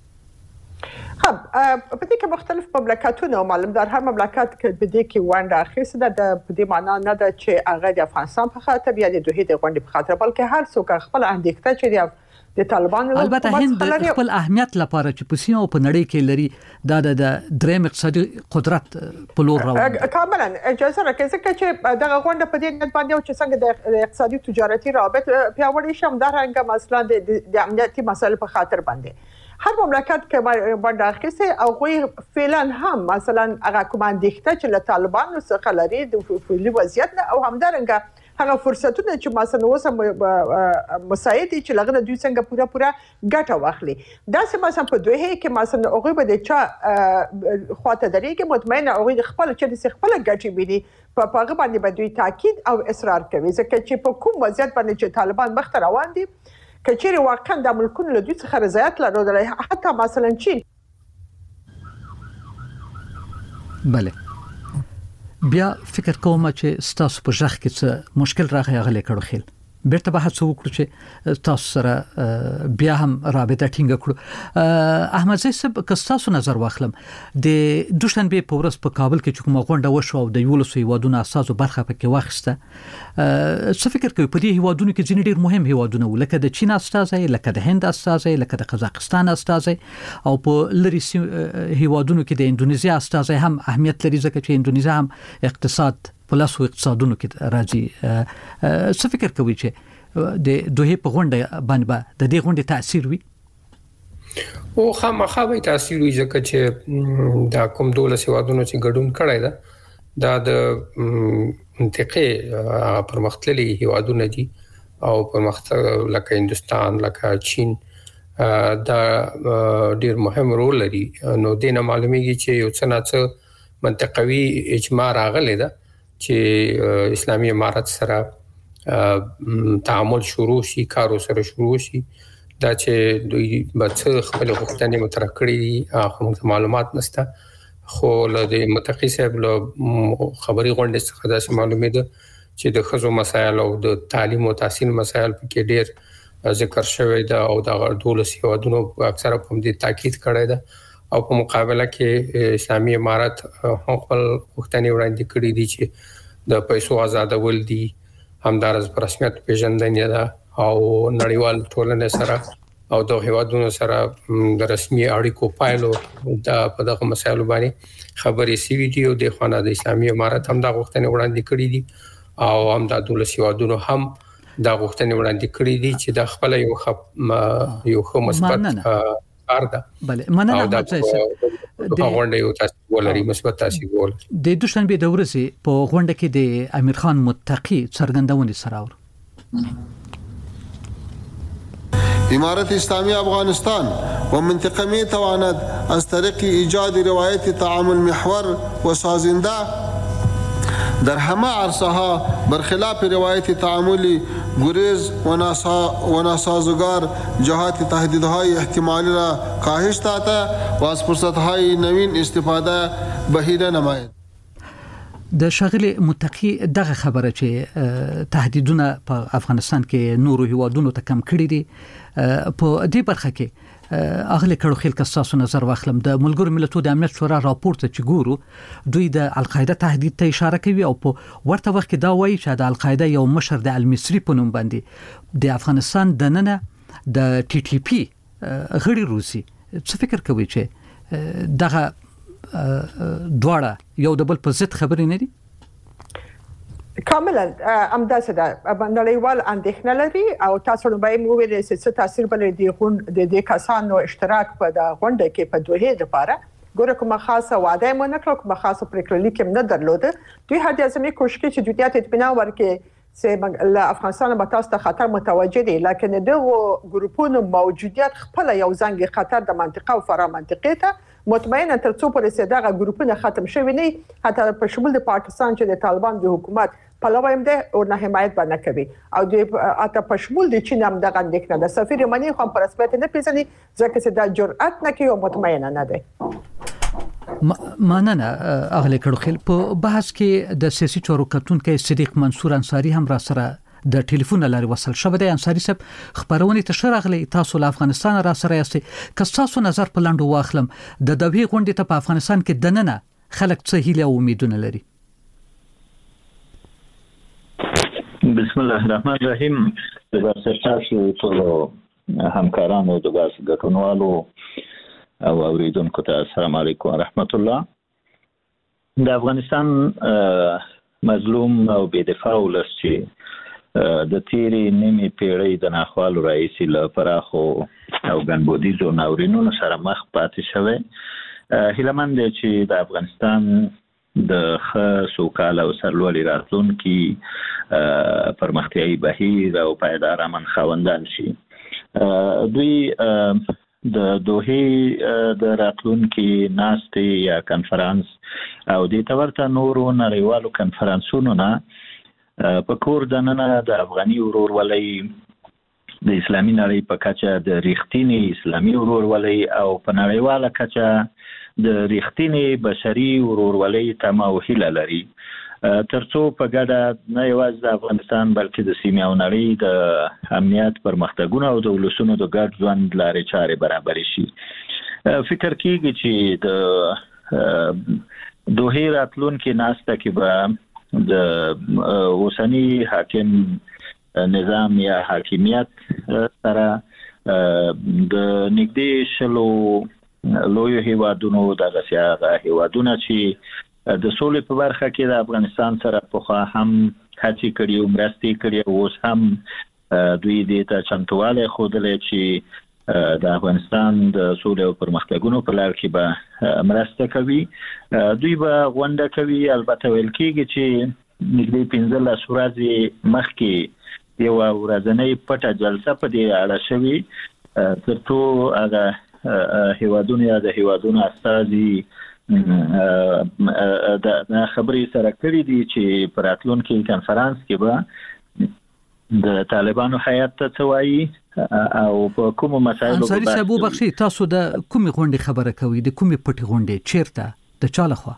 خب په دې کې مختلف مملکتونه معلومدار هر مملکت کې په دې کې ونډه اخیسته ده په دې معنا نه ده چې هغه د افغانستان په خاطر یا د دوحه د غونډې په خاطر بلکې هر څوک خپل اندېښنه چې د طالبانو البته هند خپل اهمیت لپاره چې په سیمه او په نړۍ کې لري دا د دریم اقتصادي قدرت په لور روان دي. کاملا اجازه راکړئ ځکه چې دغه غونډه په دې نیت باندې چې څنګه د اقتصادي تجارتي روابط پیاوړي شي همدارنګه مثلا د امنیتي مسایلو په خاطر باندې هر مملکت کې باندې اخیسته او غوي فعلا هم مثلا هغه کوم اندېښنه چې له طالبانو څخه لري د فعلي وضعیت او همدارنګه هغه فرصتونه چې ما سره اوسه مساعد دي چې لغنه دوی څنګه پورا پورا ګټه واخلي. دا سه ما سم په دوه کې ما سره هغه به د چا خواته درېږي مطمئنه هغه خپل چې د خپل ګټه ویني په هغه باندې به دوی تاکید او اصرار کوي ځکه چې په کوم وضعیت باندې چې طالبان مخ ته روان دي کچېره واقعا د ملکونو له دوی څخه رضایت لري حتی مثلا چین. بله بیا فکر کوم چې ستاسو په ځخ کې څه مشکل راغی غلې کړو خل بیرته به هڅه وکړو چې تاسو سره بیا هم رابطه ټینګ کړو. احمد زئی صاحب که تاسو نظر واخلم د دوشنبه په ورځ په کابل کې کومه غونډه وشو او د یولسو هیوادونو اساسو برخه پکې واخیسته. څه فکر کوي په دې هیوادونو کې ځینې ډېر مهم هیوادونه ولکه د چین استازي لکه د هند استازي لکه د قزاقستان استازي او په لری هیوادونو کې د اندونیزیا استازي هم اهمیت لري ځکه چې اندونیزیا هم اقتصاد پلاسو اقتصادونو کې راځي. څه فکر کوي چې د دوه په غونډه باندې د دې غونډې تاثیر وي؟ او خامخا به تاثیر وي ځکه چې دا کوم دولس هیوادونو چې ګډون کړی ده دا د منطقې پرمختللي هیوادونه دي او پرمختللي لکه هندستان لکه چین دا ډیر مهم رول لري. نو دینه معلومیږي چې یو څه نه څه منطقوي اجماع راغلی ده چې اسلامي امارت سره تعامل شروع شي کارو سره شروع شي دا چې دوی بچ خپل غوښتنې مطرح کړې دي خو معلومات نشته خو له متقی صاحب له خبري غونډې څخه دا معلومه ده چې د خزو مسایل او د تعلیم او تحصیل مسایل په کې ډېر ذکر شوی ده او د دولس هیوادونو اکثره په دې تاکید کړی ده او په مقابله کې اسلامي امارت هم خپل غوښتنې وړاندې کړې دي چې د پیسو آزادول دي همدارس په رسمیت پیژندنې ده او نړیوال ټولنې سره او د هیوادونو سره د رسمي اړیکو پایلو د په دغه مسایلو باندې خبرې سوي دي او د خانه د اسلامي امارت هم د غوښتنې وړاندې کړې دي او هم د دولس هیوادونو هم د غوښتنې وړاندې کړې دي چې د خپل یو خپ یو خو مثبت ارده بله مننه احمد زئی صاحب د غونډې یو تاسو ولري مثبت تاثیر ول د دوشنبه د ورځې په غونډه کې د امیر خان متقی څرګندونې سره اور إمارة إسلامية أفغانستان ومنطقة می تواند از طریق ایجاد روایت تعامل محور و سازنده در همه عرصه ها برخلاف روایت تعاملی گریز و ناسازگار جهات تهدیدهای احتمالی را کاهش داده و از فرصتهای نوین استفاده بهینه نماید. د شاغلی متقی دغه خبره چې تهدیدونه په افغانستان کې نورو هیوادونو ته کم کړي دي په دې برخه کې اغلی کړو خل کساسو نظر واخلم د ملګرو ملتونو د امنیت شورا راپور ته چې ګورو دوی د القاعده تهدید ته اشاره کوي او په ورته وخت کې دا وایي چې د القاعده یو مشر د المصری په نوم باندې د افغانستان د ننه د ټي ټي پی غړي روسي. څه فکر کوي چې دغه دواړه یو د بل په ضد خبرې نه دي؟ کاملا امداسه ده نړیوال اندېښنه لري او تاسو نو به مو ویل چې څه تاثیر بلې دی غون د دې کسانو اشتراک په د غونډه کې په دوه لپاره ګوره کومه خاصه وعده مو نه کړو کومه خاصه پریکړه لیکم نه درلوده دوی هدا زمي کوشش کوي چې دوی ته اطمینان ورکړي چې افغانستان به تاسو ته خطر متوجه دي لکه دغه ګروپونو موجودیت خپل یو ځنګ خطر د منطقه او فرا منطقه ته مطمئنا تر څو پرې دغه ګروپونه ختم شوي نه حتی په شمول د پاکستان چې د طالبان د حکومت په لویم ده او نه حمایت باندې کوي او د اته په شمول د چین هم دغه اندېښنه د سفیر یمنی خو په رسمیت نه پیژني ځکه چې دا جرأت نه کوي او مطمئنا نه ده. مننه اغلی کړو خل په بحث کې د سیاسي چارو کتونکو صدیق منصور انصاری هم را سره د ټلیفون لاري وصل شوه. د انصاری صاحب خبرونه تشرغلي تاسو له افغانستان را سره یاستئ که تاسو نظر په لاندو واخلم د دوی غونډې ته په افغانستان کې دننه خلک څه هیله او امیدونه لري؟ بسم الله الرحمن الرحیم. د تاسو ټول همکارانو د باس ګټونوالو او اوریدونکو ته السلام علیکم ورحمت الله. د افغانستان مظلوم او بې دفاع ولس چې د تیرې نیمې پیړۍ د ناخوالو رئیسي له پراخو او ګڼبودیزو ناورینونو سره مخ پاتې شوی هیله مند دی چې د افغانستان د خصوصاله او سرلوړي راتلونکي پرمختیايي بهیر او پایدار امن خاوندان شي. دوی د دوه د راتلونکي ناستي یا کنفرانس او د تورته نورو نړیوالو کنفرانسونو نه په کور دننه د افغاني ورورولۍ د اسلامي نړۍ په کچه د ریښتینی اسلامي ورورولۍ او په نړیواله کچه د ریښتینی بشري ورورولۍ تمه او هیله لري، ترڅو په ګډه نه یوازې د افغانستان بلکې د سیمې او نړۍ د امنیت پرمختګونه او د ولسونو د ګډ ژوند لارې چارې برابر شي. فکر کیږي چې د دوه راتلونکي ناسته کې به د اوسنی حاکم نظام یا حاکمیت سره د نږدې شلو لوی هیوادونو دغه سیاغه هیوادونه چې د سولې په برخه کې د افغانستان سره په هم هڅې کړي او مرستې کړي او اوس هم دوی دې ته چمتواله خوده چې د افغانستان د سولې او پرمختګونو په لار کې به مرسته کوي. دوی به غونډه کوي. البته ویل کېږي چې نږدې پنځلس ورځې مخکې یو ورځنۍ پټه جلسه په دې اړه شوې، ترڅو هغه هیوادونه یا د هیوادونو استازي د خبرې سره کړې دي چې په راتلونکي کنفرانس کې به د طالبانو هیات ته څه وایي او په کومو مسایلو انصاري صاحب وبخښي، تاسو د کومې غونډې خبره کوي؟ د کومې پټې غونډې چیرته د چا لخوا؟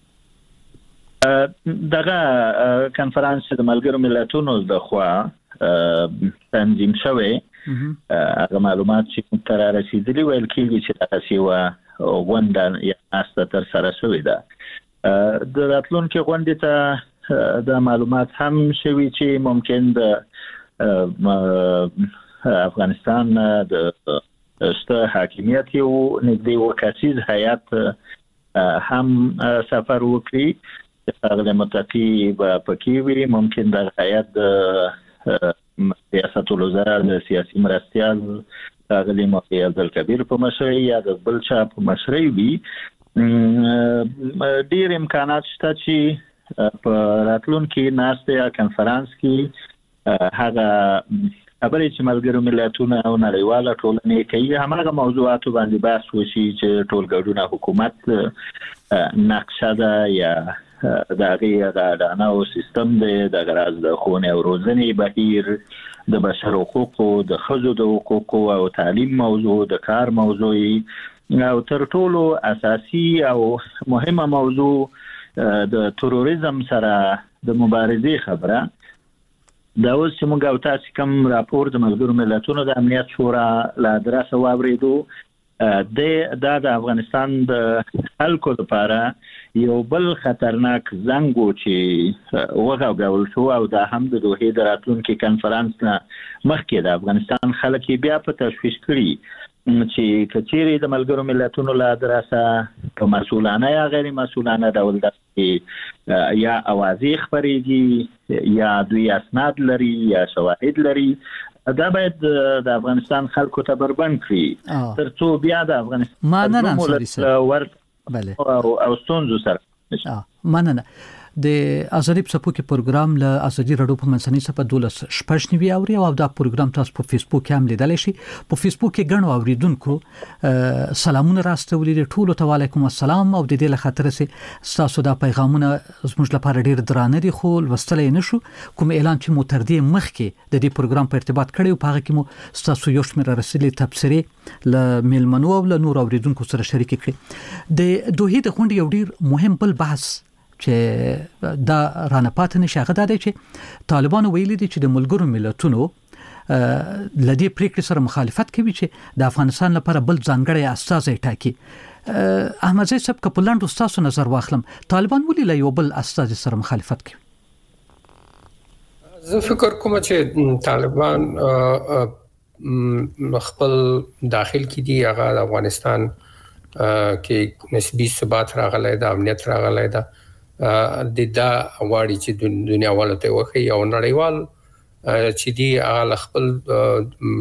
دغه کنفرانس د ملګرو ملتونو د خوا تنظیم شوی. هغه معلومات چې تر رسیدلی ویل کېږي چې تاسو یو غونډه یا ناسته تر سره شوې ده. د راتلونکي غونډې ته د معلومات هم شوي چې ممکن د افغانستان د شته حاکمیت یو نږدې وکاسیز هیات هم سفر وکړي. هغه متقی په پکې وی ممکن د هیات ریاست الوزرا د سیاسي مرستيال هغه موقع عبد الکبیر په مشرۍ یا د بل چا په مشرۍ وی. ډیر امکانات شته چې په راتلونکي ناسته یا کنفرانس کې هغه خبرې چې ملګرو ملتونو او نړیواله ټولنې کوي هماغه موضوعات باندې بحث وشي چې ټولګړونه حکومت نقشه ده یا دغه د اناو سیستم د غراز د خونه او روزنې بهیر د بشر حقوقو د ښځو د حقوقو او تعلیم موضوع د کار موضوع او تر ټولو اساسي او مهمه موضوع د تروریزم سره د مبارزې خبره. دا اوس چې موږ او تاسو کوم راپور د ملګرو ملتونو د امنیت شورا لا دراسه واوریدو د د افغانستان د خلکو لپاره یو بل خطرناک زنګ چې وغوغول شو او د هم د دوه د راتلونکي کنفرانس نه مخکې د افغانستان خلک بیا په تشویش کړي چې کچېری د ملګرو ملتونو لا دراسه په مسؤلانه یا غیر مسؤلانه ډول د یا اوازې خبرېږي یا دوی اسناد لري یا شواهد لري، دا باید د افغانستان خلکو ته بربند کړي ترڅو بیا د افغانستان مننه ور بله او ستونزو سره مننه. د ازادي په سپو کې پروګرام له ازادي رادیو په منځنۍ صفه دولس شپږ نیوي اوري او دا پروګرام تاسو په فیسبوک کې هم لیدلی شئ. په فیسبوک کې ګڼو اوریدونکو سلامونه راستولي دي، ټولو ته وعلیکم السلام او د دې له خاطر سي تاسو دا پیغامونه زموږ لپاره ډیر درانه دي خو لوستلای نشو. کوم اعلان چې مو تر دې مخکې د دې پروګرام په ارتباط کړی او په هغه کې مو تاسو یو شمېر رسلي تبصرې ل میلمنو او ل نور اوریدونکو سره شریک کړئ. د دوه د غونډې یو ډیر مهم بل بحث چې دا رانه پات نشي هغه دا دی چې طالبان ویلي دي چې د ملګرو ملتونو لدی پریکړې سره مخالفت کوي چې د افغانستان لپاره بل ځانګړی استازی ټاکي. احمد زید صاحب کپلند تاسو نظر واخلم، طالبان ولې له یو بل استازی سره مخالفت کوي؟ زه فکر کوم چې طالبان خپل داخل کې دي هغه د افغانستان کې نسبی ثبات راغلی دا امنیت راغلی دا د دا واړي چې دنیا والته وخی او نړیوال چې دی هغه خپل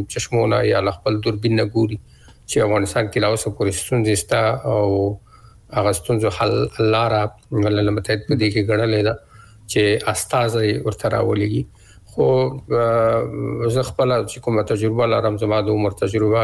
چشمونه یا خپل دوربین ګوري چې افغانستان کې لاوسه پورې ستونزې ستا او هغه ستونزو حل لاره ملل متحد په دې کې غړلې ده چې استازي ورته راولېږي. خو زه خپل چې کومه تجربه لرم زما د عمر تجربه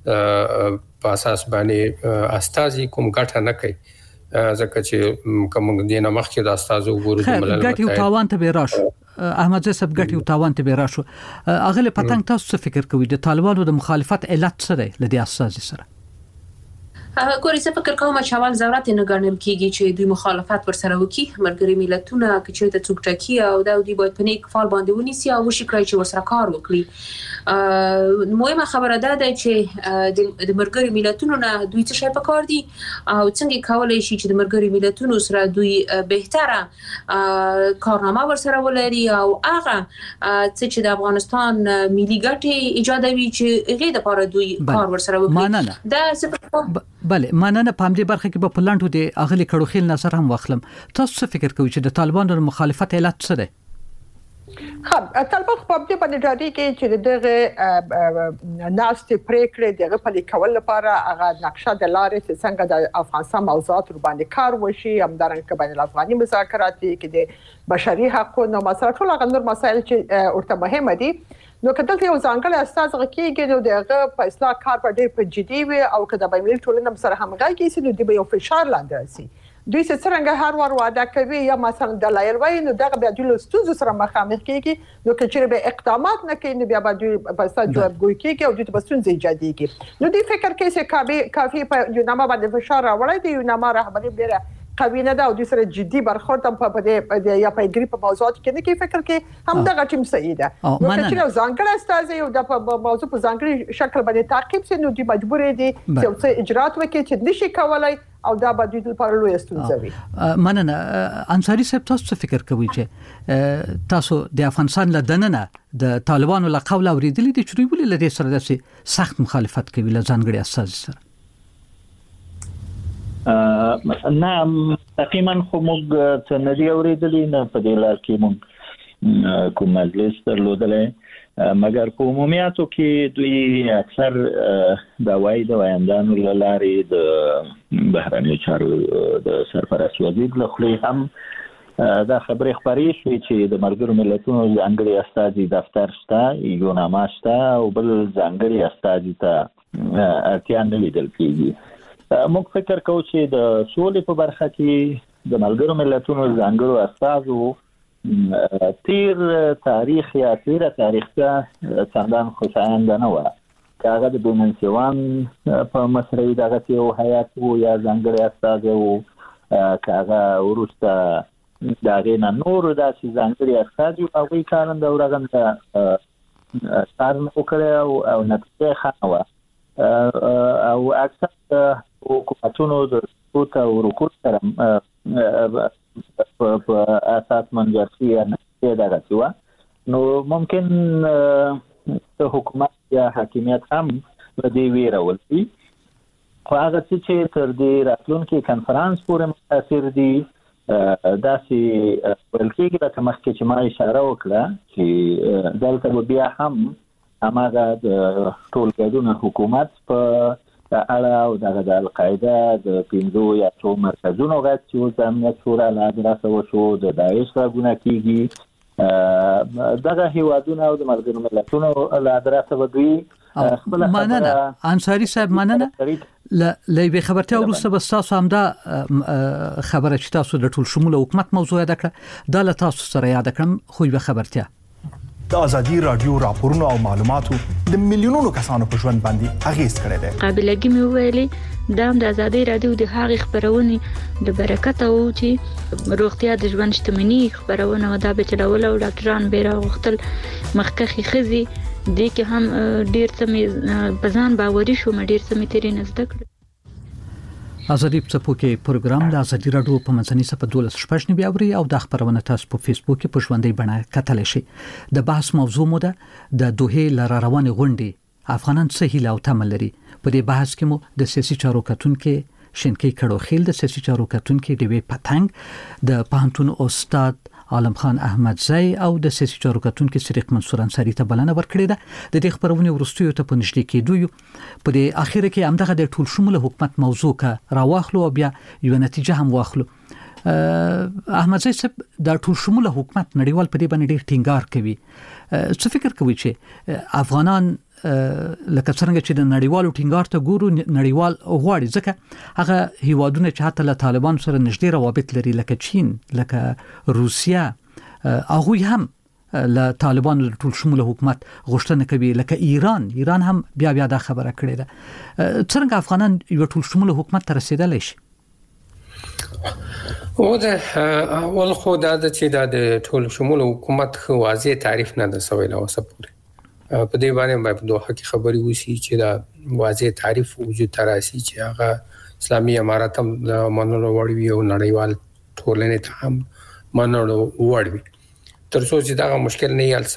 په اساس باندې استازي کوم ګټه نه کوي ځکه چې کوم دینه مخکې د استازو وګورو د ملل متحد ګټي او تاوان ته به راشو. احمد زه سب ګټي او تاوان ته به راشو. اغله پتنګ تاسو څه فکر کوئ د طالبانو د مخالفت علت څه دی لدی استازي سره؟ ګورې څه فکر کوم چې اول ضرورت نه ګڼل کیږي چې دوی مخالفت ورسره وکړي. ملګری ملتونه چې د څوک ټاکي او د دوی باید په نیک فال باندې ونیسي او وشي کړی چې ورسره کار وکړي. مهمه خبره ده چې د ملګری ملتونو نه دوی څه شي په کار دي او څنګه کولای شي چې د ملګری ملتونو سره دوی بهتره کارنامه ورسره ولري او هغه چې د افغانستان ملي ګټې ایجادوي چې هغه د لپاره دوی کار ورسره وکړي. دا څه بله مننه. په همدې برخه کې په پلانټو د اغلی کړو خیل نظر هم واخلم. تاسو څه فکر کوئ چې د طالبانو د مخالفت علت څه دی؟ خب طالبان په دې باندې جاری کې چې دغه ناستې پریکړې دغه په لیکول لپاره هغه نقشه د لارې چې څنګه د افغانستان موضوعات ور باندې کار وشي همدارنګه بین الافغاني مذاکرات کې د بشري حقوقو مسله ټول هغه نور مسایل چې ورته مهمه دي. نو کله یو ځانګړی استاد غکیږي نو دغه په اصلاح کار په ډېر په جدي وي او کله به ملي ټولنه سره همغږي شي نو د یو فشار لاندې راسي. دوی څنګه هر وار وعده کوي یا مثلا دلایل وایي نو دغه بیا د ستونزو سره مخامخ کیږي. نو چې به اقدامات نه کوي نو بیا به دوی په اساس جوابګوي کوي او دوی ته ستونزې ایجادېږي. نو دوی فکر کوي چې کافي کافي په یو نامه باندې فشار راوړي دی یو نامه رهبري بیره قوی نه ده او د سره جدي برخورد هم په دې یا په ګریپ موضوعات کې نه کې فکر کې هم دغه ټیم صحیح ده. نو چې یو ځانګړی استاد یو د موضوع په ځانګړي شکل باندې تعقیب سي نو دوی مجبور دي چې څه اجرات وکړي چې نشي کولای او دا به دوی لپاره لوی ستونزه وي. مننه. انصاری صاحب تاسو څه فکر کوئ چې تاسو د افغانستان له دننه د طالبانو له قول اوریدلې دي چې دوی ولې له دې سره د سخت مخالفت کوي له ځانګړي استاد سره؟ نعم تقریبا خو موږ څه نه دی اورېدلې نه په دې لار کې موږ کوم مجلس درلودلې مګر په عمومیاتو کې دوی اکثر د وای د وایندانو لارې د بهرنیو چارو د سرپرست وزیر له خولې هم دا خبرې خبرې شوې چې د ملګرو ملتونو ځانګړي استازي دفتر شته یو نامه شته او بل ځانګړي استازي ته اړتیا نه لیدل کېږي. موږ فکر کوو چې د سولې په برخه کې د ملګرو ملتونو ځانګړو استازو تیر تاریخ یا تیر تاریخ ته څندان خوشایند نه و. که هغه د بومنسیوان په مصرعي دغه یو حیات وو یا ځانګړی استازی وو که هغه وروسته د هغې نه نور داسې ځانګړي استازي وو هغوی کارنده او رغنده کار نه وکړی او نتیجه ښه نه وه او اکثر حکومتونو د سقوط او رکود سره په اساس منجر شي یا نه دغه وه. نو ممکن حکومت یا حاکمیت هم په دې ویره ولري خو هغه څه چې تر دې راتلونکي کنفرانس پورې متاثر دي داسې ویل کېږي لکه مخکې چې ما اشاره وکړه چې دلته به بیا هم هماغه د ټول ګډون حکومت په اړه او دغه د القاعده د پنځو یا څو مرکزونو غږ چې د امنیت شورا له ادرسه وشو د داعش غږونه کېږي دغه هیوادونه او د ملګرو ملتونو له ادرسه به دوی خپله مننه. انصاري صاحب مننه. له یوې خبرتیا وروسته به ستاسو همدا خبره چې تاسو د ټول شموله حکومت موضوع یاده کړه دا له تاسو سره یاده کړم خو یوه خبرتیا د ازادي رادیو راپورونو او معلوماتو د میلیونونو کسانو په ژوند باندې اغیز کړی دی. قابلګي مې ویلې دا د ازادي رادیو د هغې خبرونې د برکت او چې روغتیا د ژوند شتمنۍ خبرونه دا به چلول او ډاکټران به راغوښتل مخکخي خزي دې کې هم ډیر څه مې په ځان باوري شوم ډیر څه مې ترې نه زده کړل. ازادي پڅپوکي پروګرام د ازادي رادیو په منځني صفه دولس شپږ نیو اوري او د خبرونه تاسو په فیسبوک کې په ژوندۍ بڼه کتلی شئ. د بحث موضوع مو ده د دوحې لاره روانې غونډې افغانان څه هیله او تمه لري. په دې بحث کې مو د سیاسي چارو کتونکو شینکي کړو خیل د سیاسي چارو کتونکو د وی پتنګ د پانتون استاد عالم خان احمدزی او د سیاسي چارو کتونکو صدیق منصور انصاری ته بلنه ورکړې ده. د دې خبرونه ورستیو ته په نشټي کې دوی په دې اخیره کې همدغه د ټول شموله حکومت موضوع کا راواخلو او بیا یو نتیجه هم واخلو. احمدزی صاحب د ټول شموله حکومت نړیوال په دې باندې ډېر ټینګار کوي. څه فکر کوي چې افغانان لکه څنګه چې د نړیوالو ټینګار ته ګورو نړیوال غواړي ځکه هغه هیوادونه چې حتی له طالبان سره نږدې روابط لري لکه چین لکه روسیا هغه هم له طالبان د ټول شموله حکومت غوښتنه کوي لکه ایران ایران هم بیا بیا دا خبره کړې ده. څنګه افغانان یو ټول شموله حکومت ته رسیدلی شي؟ او د اول خو دا چې د ټول شموله حکومت خو واضح تعریف نه ده سوی لا اوسه پورې په دې باندې په دوه کې خبري وسی چې دا واضح تعریف وجود تراسي چې هغه اسلامي امارات هم د منلو وړوي او نړیوال ټولنې ته هم منلو وړوي. تر څو چې دا مشکل نه یال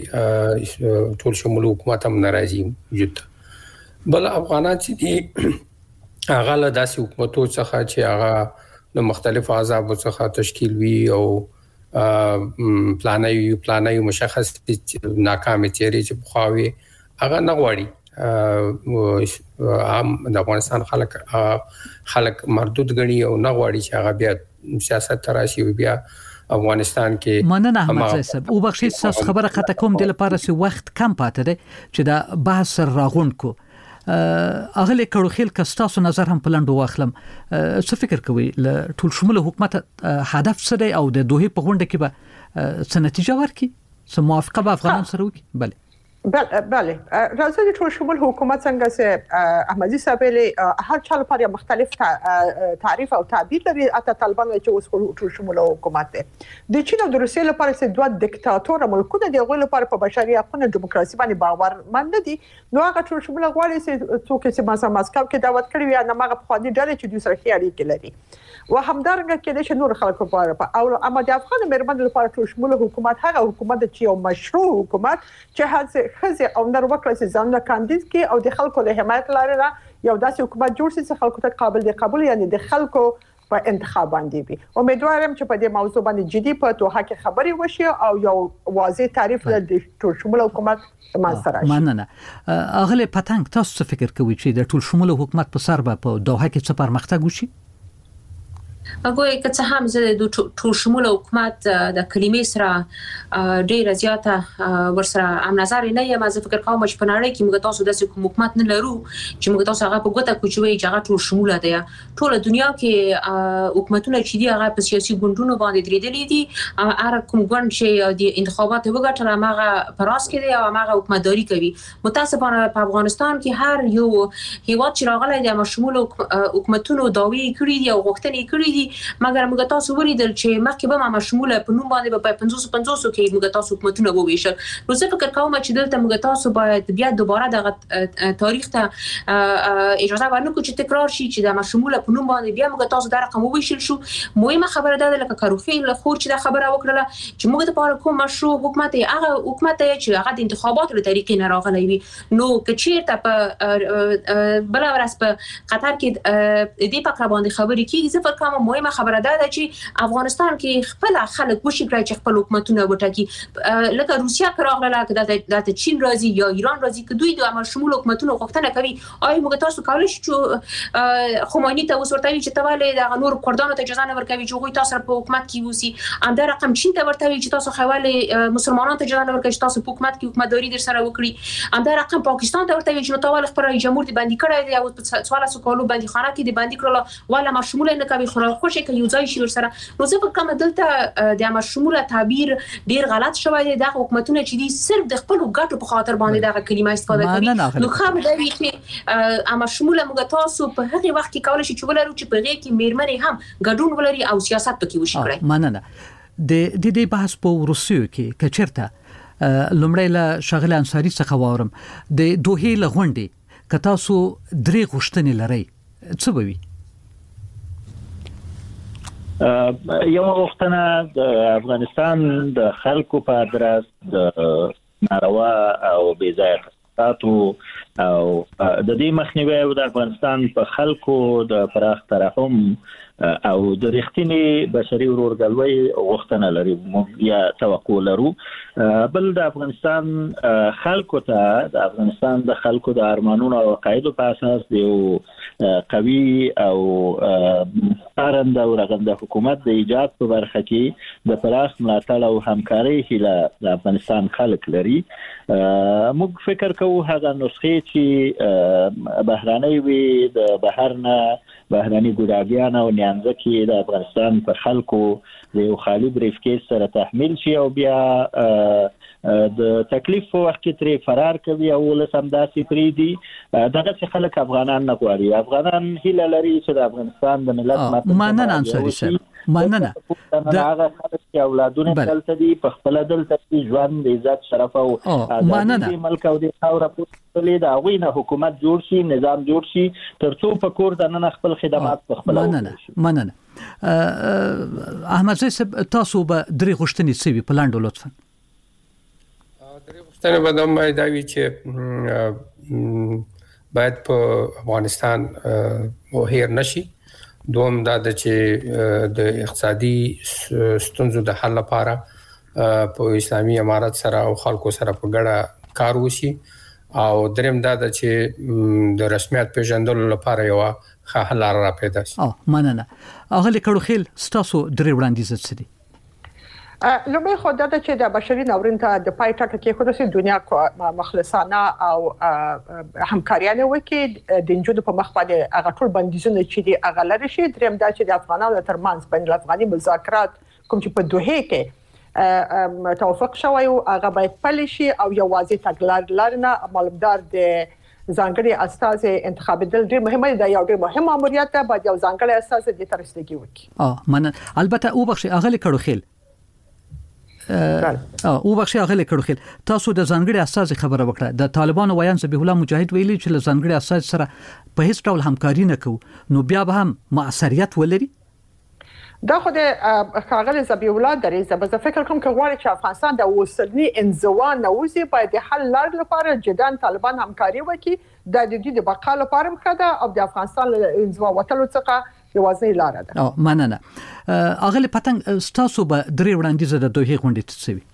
سوی ټول شموله حکومت هم ناراضي وجود. بل افغانان چې دي هغه له داسې حکومتو څخه چې هغه د مختلفو احزابو څخه تشکیل وي او پلانای پلانای مشخص ناکام چیرې چې بخاوي هغه نه غواړي. عام د افغانستان خلک خلک مردود غني او نه غواړي چې هغه بیا سیاست تراشي بیا افغانستان کې. مننه احمد صاحب او بخښي تاسو خبره خطا کوم د لپاره چې وخت کم پاتې دی چې دا بحث راغون کو اغلی کړوخیل کستاسو نظر هم پلانډو واخلم. څه فکر کوي ل ټول شموله حکومت هدف څه دی او د دوه په غونډه کې به څه نتیجه ورکړي؟ څه موافقه به افغانان سره وکړي؟ بله بله بله راځي د ټول شمول حکومت څنګه چې احمدزي صاحب له هر چا لپاره مختلف تعریف او تعبیر لري. اته طالبان چې اوس ټول شمول حکومت دی د چین او د روسیې لپاره چې دوه دیکتاتور ملکونه دی غوړي لپاره په بشري حقوقو دیموکراسي باندې باور مند دي. نو هغه ټول شمول غواړي چې څوک چې ماسا ماسکو کې دعوت کړی وي نه هغه په خاطر ډېر چې دوی سره اړیکې لري و همدارنګه کې د نور خلکو لپاره او اما د افغان مېرمن لپاره ټول شمول حکومت هغه حکومت چې یو مشروع حکومت چې هڅه خزه او نر وکړي چې ځان کاندید کې او د خلکو له حمایت لري یو داسې حکومت جوړ شي چې خلکو ته قابل دی قبول یعنی د خلکو په انتخاب باندې وي. امیدوارم چې په دې موضوع باندې جدي په توګه کې خبري وشي او یو واضح تعریف د ټول شمول حکومت ما سره شي. مننه. اغله پتنګ تاسو فکر کوي چې د ټول شمول حکومت په سر به په دوه کې څه پرمختګ وشي؟ هغه که څه هم زه د ټول شموله حکومت د کلمې سره ډېر زیاته ورسره هم نظر نه یم. زه فکر کوم چې په نړۍ کې موږ تاسو داسې حکومت نه لرو چې موږ تاسو هغه په ګوته کوچوي چې هغه ټول شموله دی. ټول دنیا کې حکومتونه چې دی هغه په سیاسي ګوندونو باندې درېدلي دي. هر کوم ګوند چې د انتخابات وګټل هغه پراس کې دی او هغه حکومتداري کوي. متاسفانه په افغانستان کې هر یو هیواد چې راغلی د شموله حکومتونو داوی کړی دي او غوښتنې کړی دي مګر موږ تاسو ولیدل چې مخکې به ما شموله په نوم باندې په پنځوس پنځوس کې موږ تاسو حکومتونه وویشل. نو زه فکر کوم چې دلته موږ تاسو باید بیا دوباره د تاریخ ته اجازه ورنکړو چې تکرار شي چې د شموله په نوم باندې بیا موږ تاسو د رقم وویشل شو. مهمه خبره ده لکه کاروخیل خور چې د خبره وکړه چې موږ د پاره کوم مشروع حکومت هغه حکومت چې هغه د انتخاباتو له طریقې نه راغلی وي. نو کچیرته په بل ورځ په قطر کې دې پکړه باندې خبرې کیږي. زه فکر کوم مهمه خبره ده چې افغانستان کې خپل خلک وشي کړی چې خپل حکومتونه وټاکي. لکه روسیا کراغله که د چین راځي یا ایران راځي که دوی د عمل شمول حکومتونو غوښتنه کوي آیا موږ تاسو کولای شو چې خمینی ته وسورتوي چې تواله د نور کردانو ته اجازه نه ورکوي چې غوي تاسو په حکومت کې وسی. ام در رقم چین ته ورتوي چې تاسو حواله مسلمانانو ته اجازه نه ورکوي چې تاسو په حکومت کې حکومتداري در سره وکړي. ام در رقم پاکستان ته ورتوي چې نو تواله خبره جمهور دی باندې کړی دی او په سوال سوالو باندې خانه کې دی باندې کړل ولا ما شمول نه کوي خو خوشي کوي ځای شي ورسره. نو زه په کومه دلته د امر شموله تعبیر ډیر غلط شوی دی. د حکومتونه چې دي صرف د خپل ګټو په خاطر باندې دغه کلمه استفاده کوي. نو خبر دی چې امر شموله موږ تاسو په هغه وخت کې کولای شي چې ولرو چې په هغه کې میرمنې هم ګډون ولري او سیاست پکې وشي کړی. مننه. د دې بحث په روسیو کې کچرته لومړی له شغله انصاری څخه واورم د دوه له غونډې که تاسو درې غوښتنې لرئ څه به وي؟ یو غوښتنه د افغانستان د خلکو په ادرس د ناروا او بې ځایه خطاتو او د دې مخنیوي او د افغانستان په خلکو د پراخ ترحم او د رښتینی بشري ورورګلوي غوښتنه لري موږ یا توقع لرو. بل د افغانستان خلکو ته د افغانستان د خلکو د ارمانونو او عقایدو په اساس د قوي او پرند او رغنده حکومت د ایجاد په برخه کې د پراخ ملاتړ او همکاري هیله د افغانستان خلک لري. موږ فکر کوو هغه نسخې چې بهراني وي د بهرنه بهراني ګډاګیان او نیانځکي د افغانستان په خلکو د یو خالي بریفکیس سره تحمیل شي او بیا د تکلیف په وخت کې ترې فرار کوي او ولسم داسې پریدي. دغه څه خلک افغانان نه غواړي. افغانان هیله لري چې د افغانستان د ملت مننه انصاری صاحب مننه د هغه خلک چې اولادونه دلته دي په خپل دلته ژوند د عزت شرف او آزادي ملک او د خاور په لید او نه حکومت جوړ شي نظام جوړ شي ترڅو په کور د نن خپل خدمات په خپل مننه مننه احمد صاحب تاسو به درې غوښتنې سوي په لاندو لطفا. درې غوښتنې به د مې دا وی چې باید په افغانستان وهیر نشي. دوم دا چې د اقتصادي ستونزو د حل لپاره په اسلامي امارت سره او خلکو سره په ګډه کار وشي. او دریم دا چې د رسمیت پیژندلو لپاره یو ښه حل را پیدا شي. اه مننه. اغلی کړو خیل ستاسو درې وړاندیز څه دي؟ لومړی خو دا چې د بشري ناورین ته د پای ټاکه کې خو د دنیا مخلصانه او همکاریانه وکړي د انجونو په مخ باندې هغه ټول بندیزونه چې دي هغه لري شي. دریم دا چې د افغانانو ترمنځ بین الافغاني مذاکرات کوم چې په دوحه کې توافق شوی او هغه باید پلي شي او یو واضح تګلار لرنه معلومدار د ځانګړي استاذ انتخابیدل ډېر مهمه ده. یو ډېر مهم ماموریت ده باید یو ځانګړي استاذ د ترستګي وکړي. اه مننه. البته او بخښي اغلی کړو خیل او بخښي اغلی کړو خیل تاسو د ځانګړي استاذ خبره وکړه. د طالبانو ویان ذبیح الله مجاهد ویلي چې له ځانګړي استاذ سره په هیڅ ډول همکاري نه کوو نو بیا به هم مؤثریت ولري. دا خو د خاغلی ذبیح الله درې زبر فکر کوم چې غواړي چې افغانستان د وسلنی انزوا نوځي باید د حل لار لپاره جدان طالبان همکاري وکړي. د دې د بقا لپاره مخده او د افغانستان انزوا وټلو څخه یوازې لار ده. او مننه. اغلی پتنګ ستاسو به درې وړاندیز د دوه غونډې تسوي.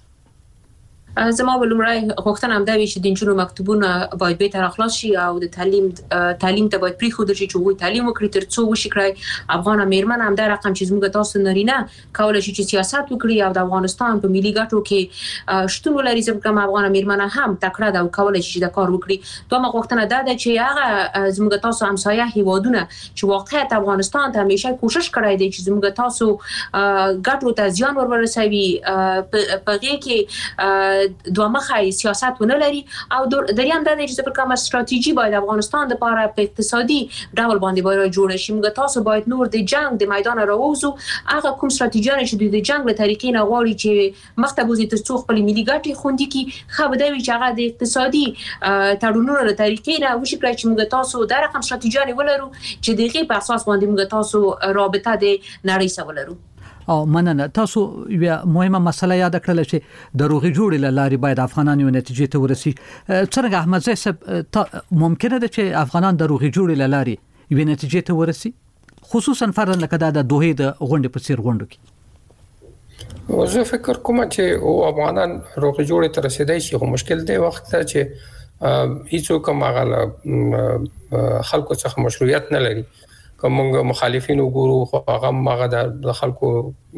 زما ولومړی غوښتنه هم دا وی چې د انجونو مکتوبونه باید به تر اخلاص شي او د تعلیم تعلیم ته باید پریخو درشي چې وې تعلیم وکړي ترڅو وشي کړی افغان میرمن هم دا رقم چې زموږ تاسو نارینه کولای شي چې سیاست وکړي او د افغانستان په ملي ګټو کې شتون ولري ځکه افغان میرمن هم تکړه ده او کولای شي د کار وکړي. دومره غوښتنه دا ده چې هغه زموږ تاسو همسایه هیوادونه چې واقعیت افغانستان ته همیشه کوشش کړی دی چې زموږ تاسو ګټو ته زیان ورورسوي په هغه کې دوه مخه سیاست ونه لري او دریم د دې چې کومه ستراتیژي باید افغانستان د لپاره په اقتصادي ډول باندې باید جوړ شي. موږ تاسو باید نور د جنگ د میدان راووزو هغه کوم ستراتیژي چې د جنگ له طریقې نه غواړي چې مختبوزي ترڅو خپل ملي ګټې خوندي کی خو به دوی چې هغه د اقتصادي تړونونو له طریقې نه وشي کړی چې موږ تاسو د رقم ستراتیژي ولرو چې دغه په اساس باندې موږ تاسو رابطه د نړۍ سره ولرو. او مننه. تاسو یو مهمه مسله یاد کړل چې د روغي جوړې لاري باید افغانان یو نتیجې ته ورسي. څنګه احمد صاحب ممکنه ده چې افغانان د روغي جوړې لاري یو نتیجې ته ورسي خصوصا فرض لکه د دوه د غونډې په سیر غونډو کې؟ زه فکر کوم چې او افغانان روغي جوړې ته رسیدای شي خو مشکل دی وخت چې هیڅوک هغه خلکو څخه مشروعیت نه لري. کومه مخالفین وګورو خو هغه هغه د خلکو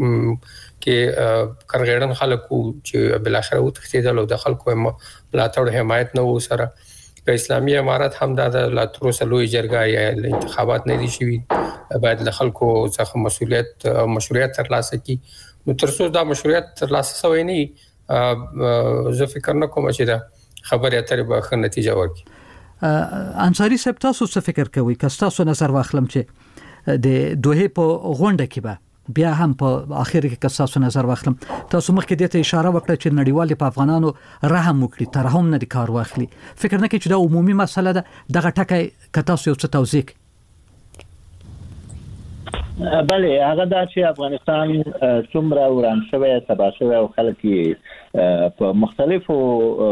کې کرغړن خلکو چې بل اخر وتښتیدل او د خلکو ملاتړ حمایت نه و سره په اسلامي امارت هم د لاترو سلوي جرګه یا انتخابات نه دي شوي باید د خلکو څخه مسؤلیت او مشروعیت ترلاسه کی. نو ترڅو دا مشروعیت ترلاسه شوی نه زه فکر نه کوم چې دا خبره اترې به ښه نتیجه ورکړي. انصاری صاحب تاسو څه فکر کوئ که تاسو نظر واخلم چې د دوه په غونډه کې به بیا هم په اخر کې که تاسو نظر واخلم تاسو مخکې د ته اشاره وکړه چې نړیوال په افغانانو رحم وکړي ترحم نه کار واخلي. فکر نه کوي چې دا عمومي مسله ده دغه ټکی که تاسو یو څه توضیح کړئ؟ بله هغه دا چې افغانستان څومره وران شوی تباه شوی او خلک په مختلفو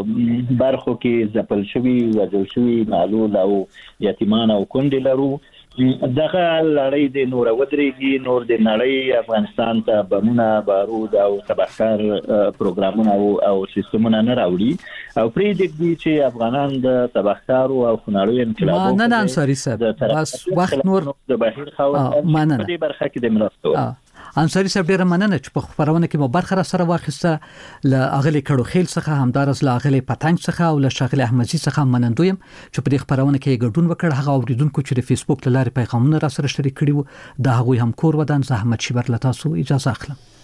برخو کې ځپل شوي وژل شوي معلول او یتیمان او کونډې لرو دغه لړۍ د نور ودرېږي، نور د نړۍ افغانستان ته بمونه، بارود او تبهکار پروګرامونه او سیستمونه نه راوړي او پرې دې چې افغانان د تبهکار او خناړو انقلابونو نه نه انصاری صاحب بس وخت نور د بهیر خاوند په دې برخه کې د مرسته انصاری صاحب ډیره مننه چې په خبرونه کې مو برخه را سره واخیسته ل اغلی کړو خیل څخه همدارس ل اغلی پتنګ څخه او ل شغله احمدزي څخه منندویم چې په دې خبرونه کې ګډون وکړ. هغه اوریدونکو چې د فیسبوک لارې پیغامونه را سره شریک کړي وو د هغوی هم کور ودان زحمت شي بر لتاسو اجازه اخلم.